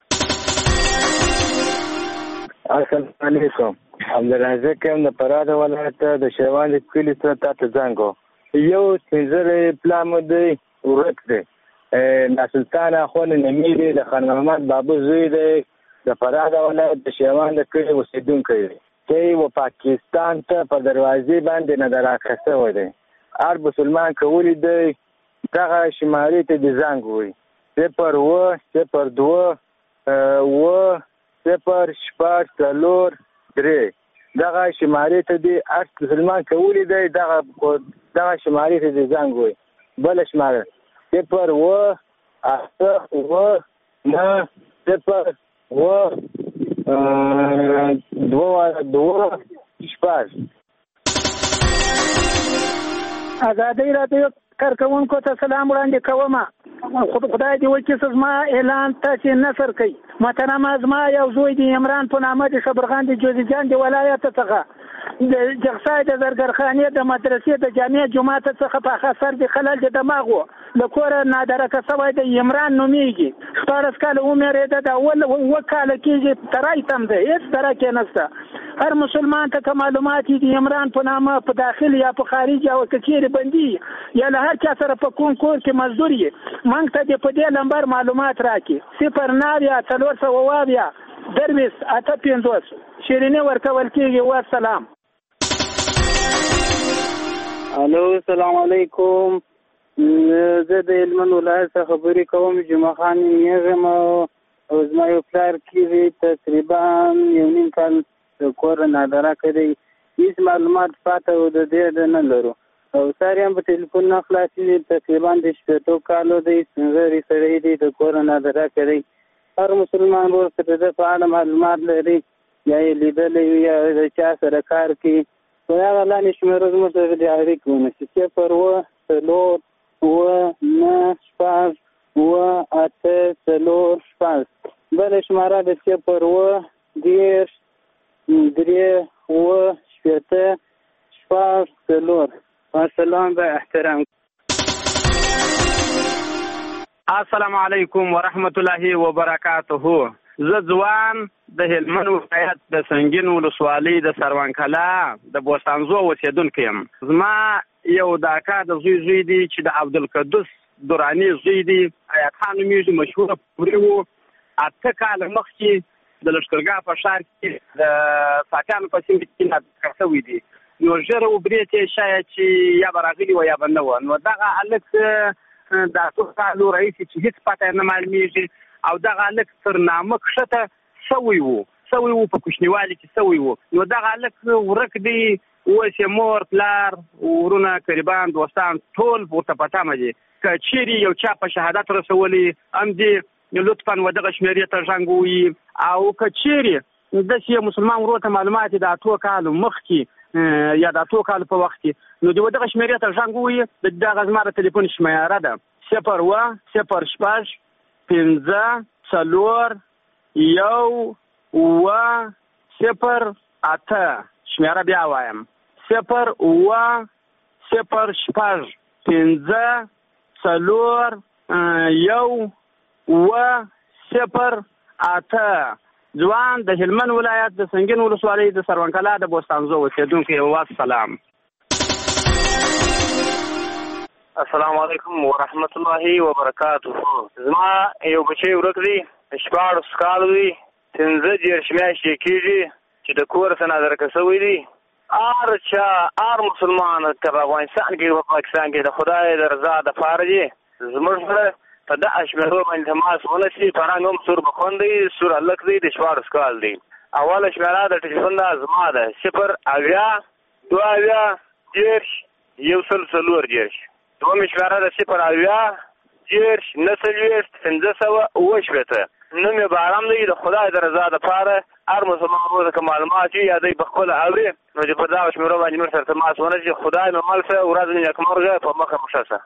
السلام علیکم. عبدالرزاق یم د فراه ولایت د شیوان کلي څخه تاته زنګ و. یو پنځه پلا مو دی ورک دی. ناسلطان اخوان نمی دی د خان محمد بابو زوی دی د فراه ولایت د شیوان د کلي اوسېدونکی دی. دی و پاکستان ته په دروازې باندې نه راکښته و دی. هر مسلمان که ولیدی دغه شمارې ته د زنګ ووایي صفر اوه صفر دوه اوه صفر شپږ څلور درې. دغه شمارې ته د هر مسلمان که ولیدی دغه دغه شمارې ته د زنګ ووایي. بله شماره صفر اوه اته اوه نه صفر اوه دوه دوه شپږ. ازادي راډیو کارکونکو ته سلام وړاندې کوم. خدای دې وکړي زما اعلان تاسو نشر کړئ. محترم زما یو زوی دی عمران په نامه د شبرغان د جوزجان د ولایت څخه د جغسای د زرګرخانې د مدرسې د جامع جماعت څخه په خاصر د خلل د دماغ و د کور نادرکه سوی د عمران نومیږي. شپږ کال عمر یې د اول وکاله کېږي ترای تم ده هیڅ درکه نشته. هر مسلمان ته معلومات دي عمران په نامه په داخل یا په خارج او کچېره بندي یا له هر چا سره په کوم کور کې مزدور یې مونږ ته په دې نمبر معلومات راکړي. صفر نه یا څلور سوه اویا درویس اته پنځوس شیریني ورکول کېږي. والسلام. الو السلام علیکم. زه د هلمند ولایت څخه خبرې کوم. جمعه خان یږم او زما یو پلار کېږي تقریبا یو نیم کال د کور نادره کړی. هېڅ معلومات پاته و د دې د نه لرو او سر هم په ټلیفون نه خلاصي تقریبا د شپېتو کالو دی سپینږیری سړی دی د کور نادره کړی. هر مسلمان ورور سره د په اړه معلومات لري یا یې لیدلی وي یا د چا سره کار کوي په هغه لاندې شمېره زموږ سره د اړیکې ونیسي. صفر اوه څلور اوه نه شپږ اوه اته څلور شپږ. بله شماره د صفر اوه دېرش درې اوه شپېته شپږ څلور. السلام به احترام. السلام علیکم ورحمت الله وبرکاته. زه ځوان د هلمند ولایت د سنګین ولسوالۍ د سروان کلا د بوستانزو اوسېدونکی یم. زما یو د اکا د زوی زوی دی چې د عبدالقدوس دراني زوی دی. ایات خان نومیږي، مشهوره پورې و. اته کاله مخکې د لښکرګاه په ښار کې د ساکانو په سیمه کې ناکه شوي دي. نو ژر وبرېتې شاید چې یا به راغلي وه یا به نه وه. نو دغه هلک د اتو کالو راهیسې چې هېڅ پته نه معلومېږي او دغه هلک تر نامه کښته سوی و سوی و په کوچنیوالي کې سوی و. نو دغه هلک ورک دی. اوس یې مور پلار ورونه قریبان دوستان ټول ورته په تمه دي. که چیرې یو چا په شهادت رسولی هم دې لطفا و دغه شمېرې ته زنګ ووایي او که چیرې داسې یو مسلمان ورور ته معلومات د اتو کالو مخکې یا د اتو کالو په وخت کې نو د دغه شمېرې ته زنګ ووایي. دغه زما د تلیفون شمېره ده صفر اوه صفر شپږ پنځه څلور یو اوه صفر اته. شمېره بیا وایم صفر اوه صفر شپږ پنځه څلور یو اوه صفر اته. ځوان د هلمند ولایت د سنګین ولسوالۍ د سروان کلا د بوستانزو اوسېدونکی. والسلام. السلام علیکم ورحمت الله وبرکاته. زما یو بچی ورک دی شپاړس کالو دی پنځه دېرش میاشتې کېږي چې د کور څخه نادرکه شوی دی. هر چا هر مسلمان که په افغانستان کې په پاکستان کې د خدای د رضا دپاره دی زموږ سره په دغه شمېرو باندې تماس ونیسي. فرهنګ هم سور بخون دی سور هلک دی د شپاړس کال دی. اوله شمېره د ټلیفون ده زما ده صفر اویا دوه اویا دېرش یو سل څلور دېرش. دومې شمېره ده صفر اویا دېرش نه څلوېښت پنځه سوه اوه شپېته. نوم یې بارم دی. د خدای د رضا دپاره هر مسلمان ورور که معلومات وي یا دی په خپله اوري نو چې په دغه شمېرو باندې موږ سره تماس ونیسي. خدای مو مل شه ورځ مې نیکمرغه په مخه مو ښه شه.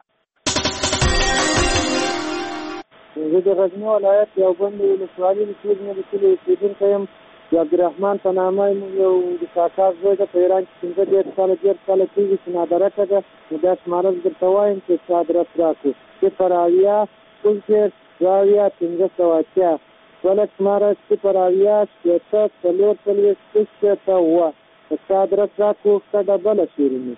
زه د غزني ولایت یو بند ولسوالۍ د سوزمې د کلي اوسېدونکی یم. د عبدالرحمن په نامه یو د کاکا زوی ده په ایران کې پنځه دېرش کاله دېرش کاله کېږي چې نادرکه ده. نو دا شماره درته وایم چې څه ادرس راکړو: صفر اویا شپږ دېرش دوه اویا پنځه سوه اتیا، بله شماره صفر اویا شپېته څلور څلوېښت شپږ شپېته اووه. که څه ادرس راکړو ښه ډبله شیریني.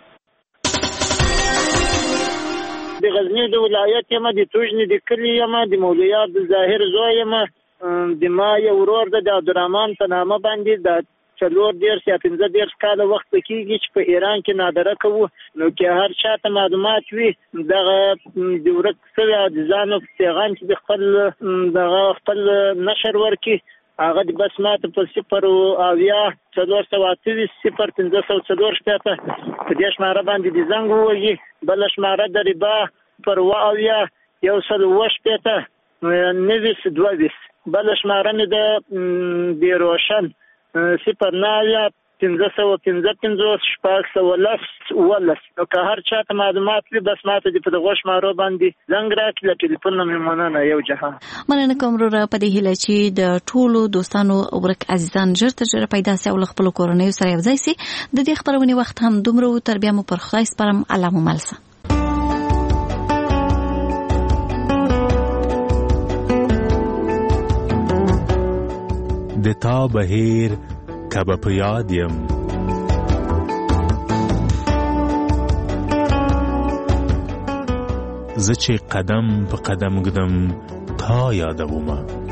د غزني د ولایت یم، د توژنې د کلي یم، د مولویات د ظاهر زوی یم. د ما یو ورور ده د عبدالرحمن په نامه باندې د څلور دېرش یا پنځه دېرش کاله وخت کېږي چې په ایران کې نادرکه وو. نو که هر چا ته معلومات وي دغه د ورک شوي عزیزانو په پیغام چې د خپل دغه خپل نشر ورکړي، هغه د بس ماته په صفر اویا څلور سوه اته ویشت صفر پنځه سوه څلور شپېته په دې شماره باندې د زنګ ووهي. بله شماره د ربا پر اوه اویا یو سل اوه شپېته نوي دوه ویشت. بله شماره مې د روشن صفر نه اویا پنځه سوه پنځه پنځوس شپږ سوه لس اوولس. نو که هر چا ته معلومات وي بس ماته د په دغو شمارو باندې زنګ راکړي. له ټلیفون نه مې مننه. یو جهان. مننه کوم وروره په دې هیله چې د ټولو دوستانو ورک عزیزان ژر تر ژره پیدا سي او له خپلو کورنیو سره یو ځای سي. د دې خپرونې وخت هم دومره و. تر بیا مو پر خدای سپارم. الله مو مل شه. د تا بهیر کبه په یاد یم، زه چې قدم په قدم ږدم تا یادومه.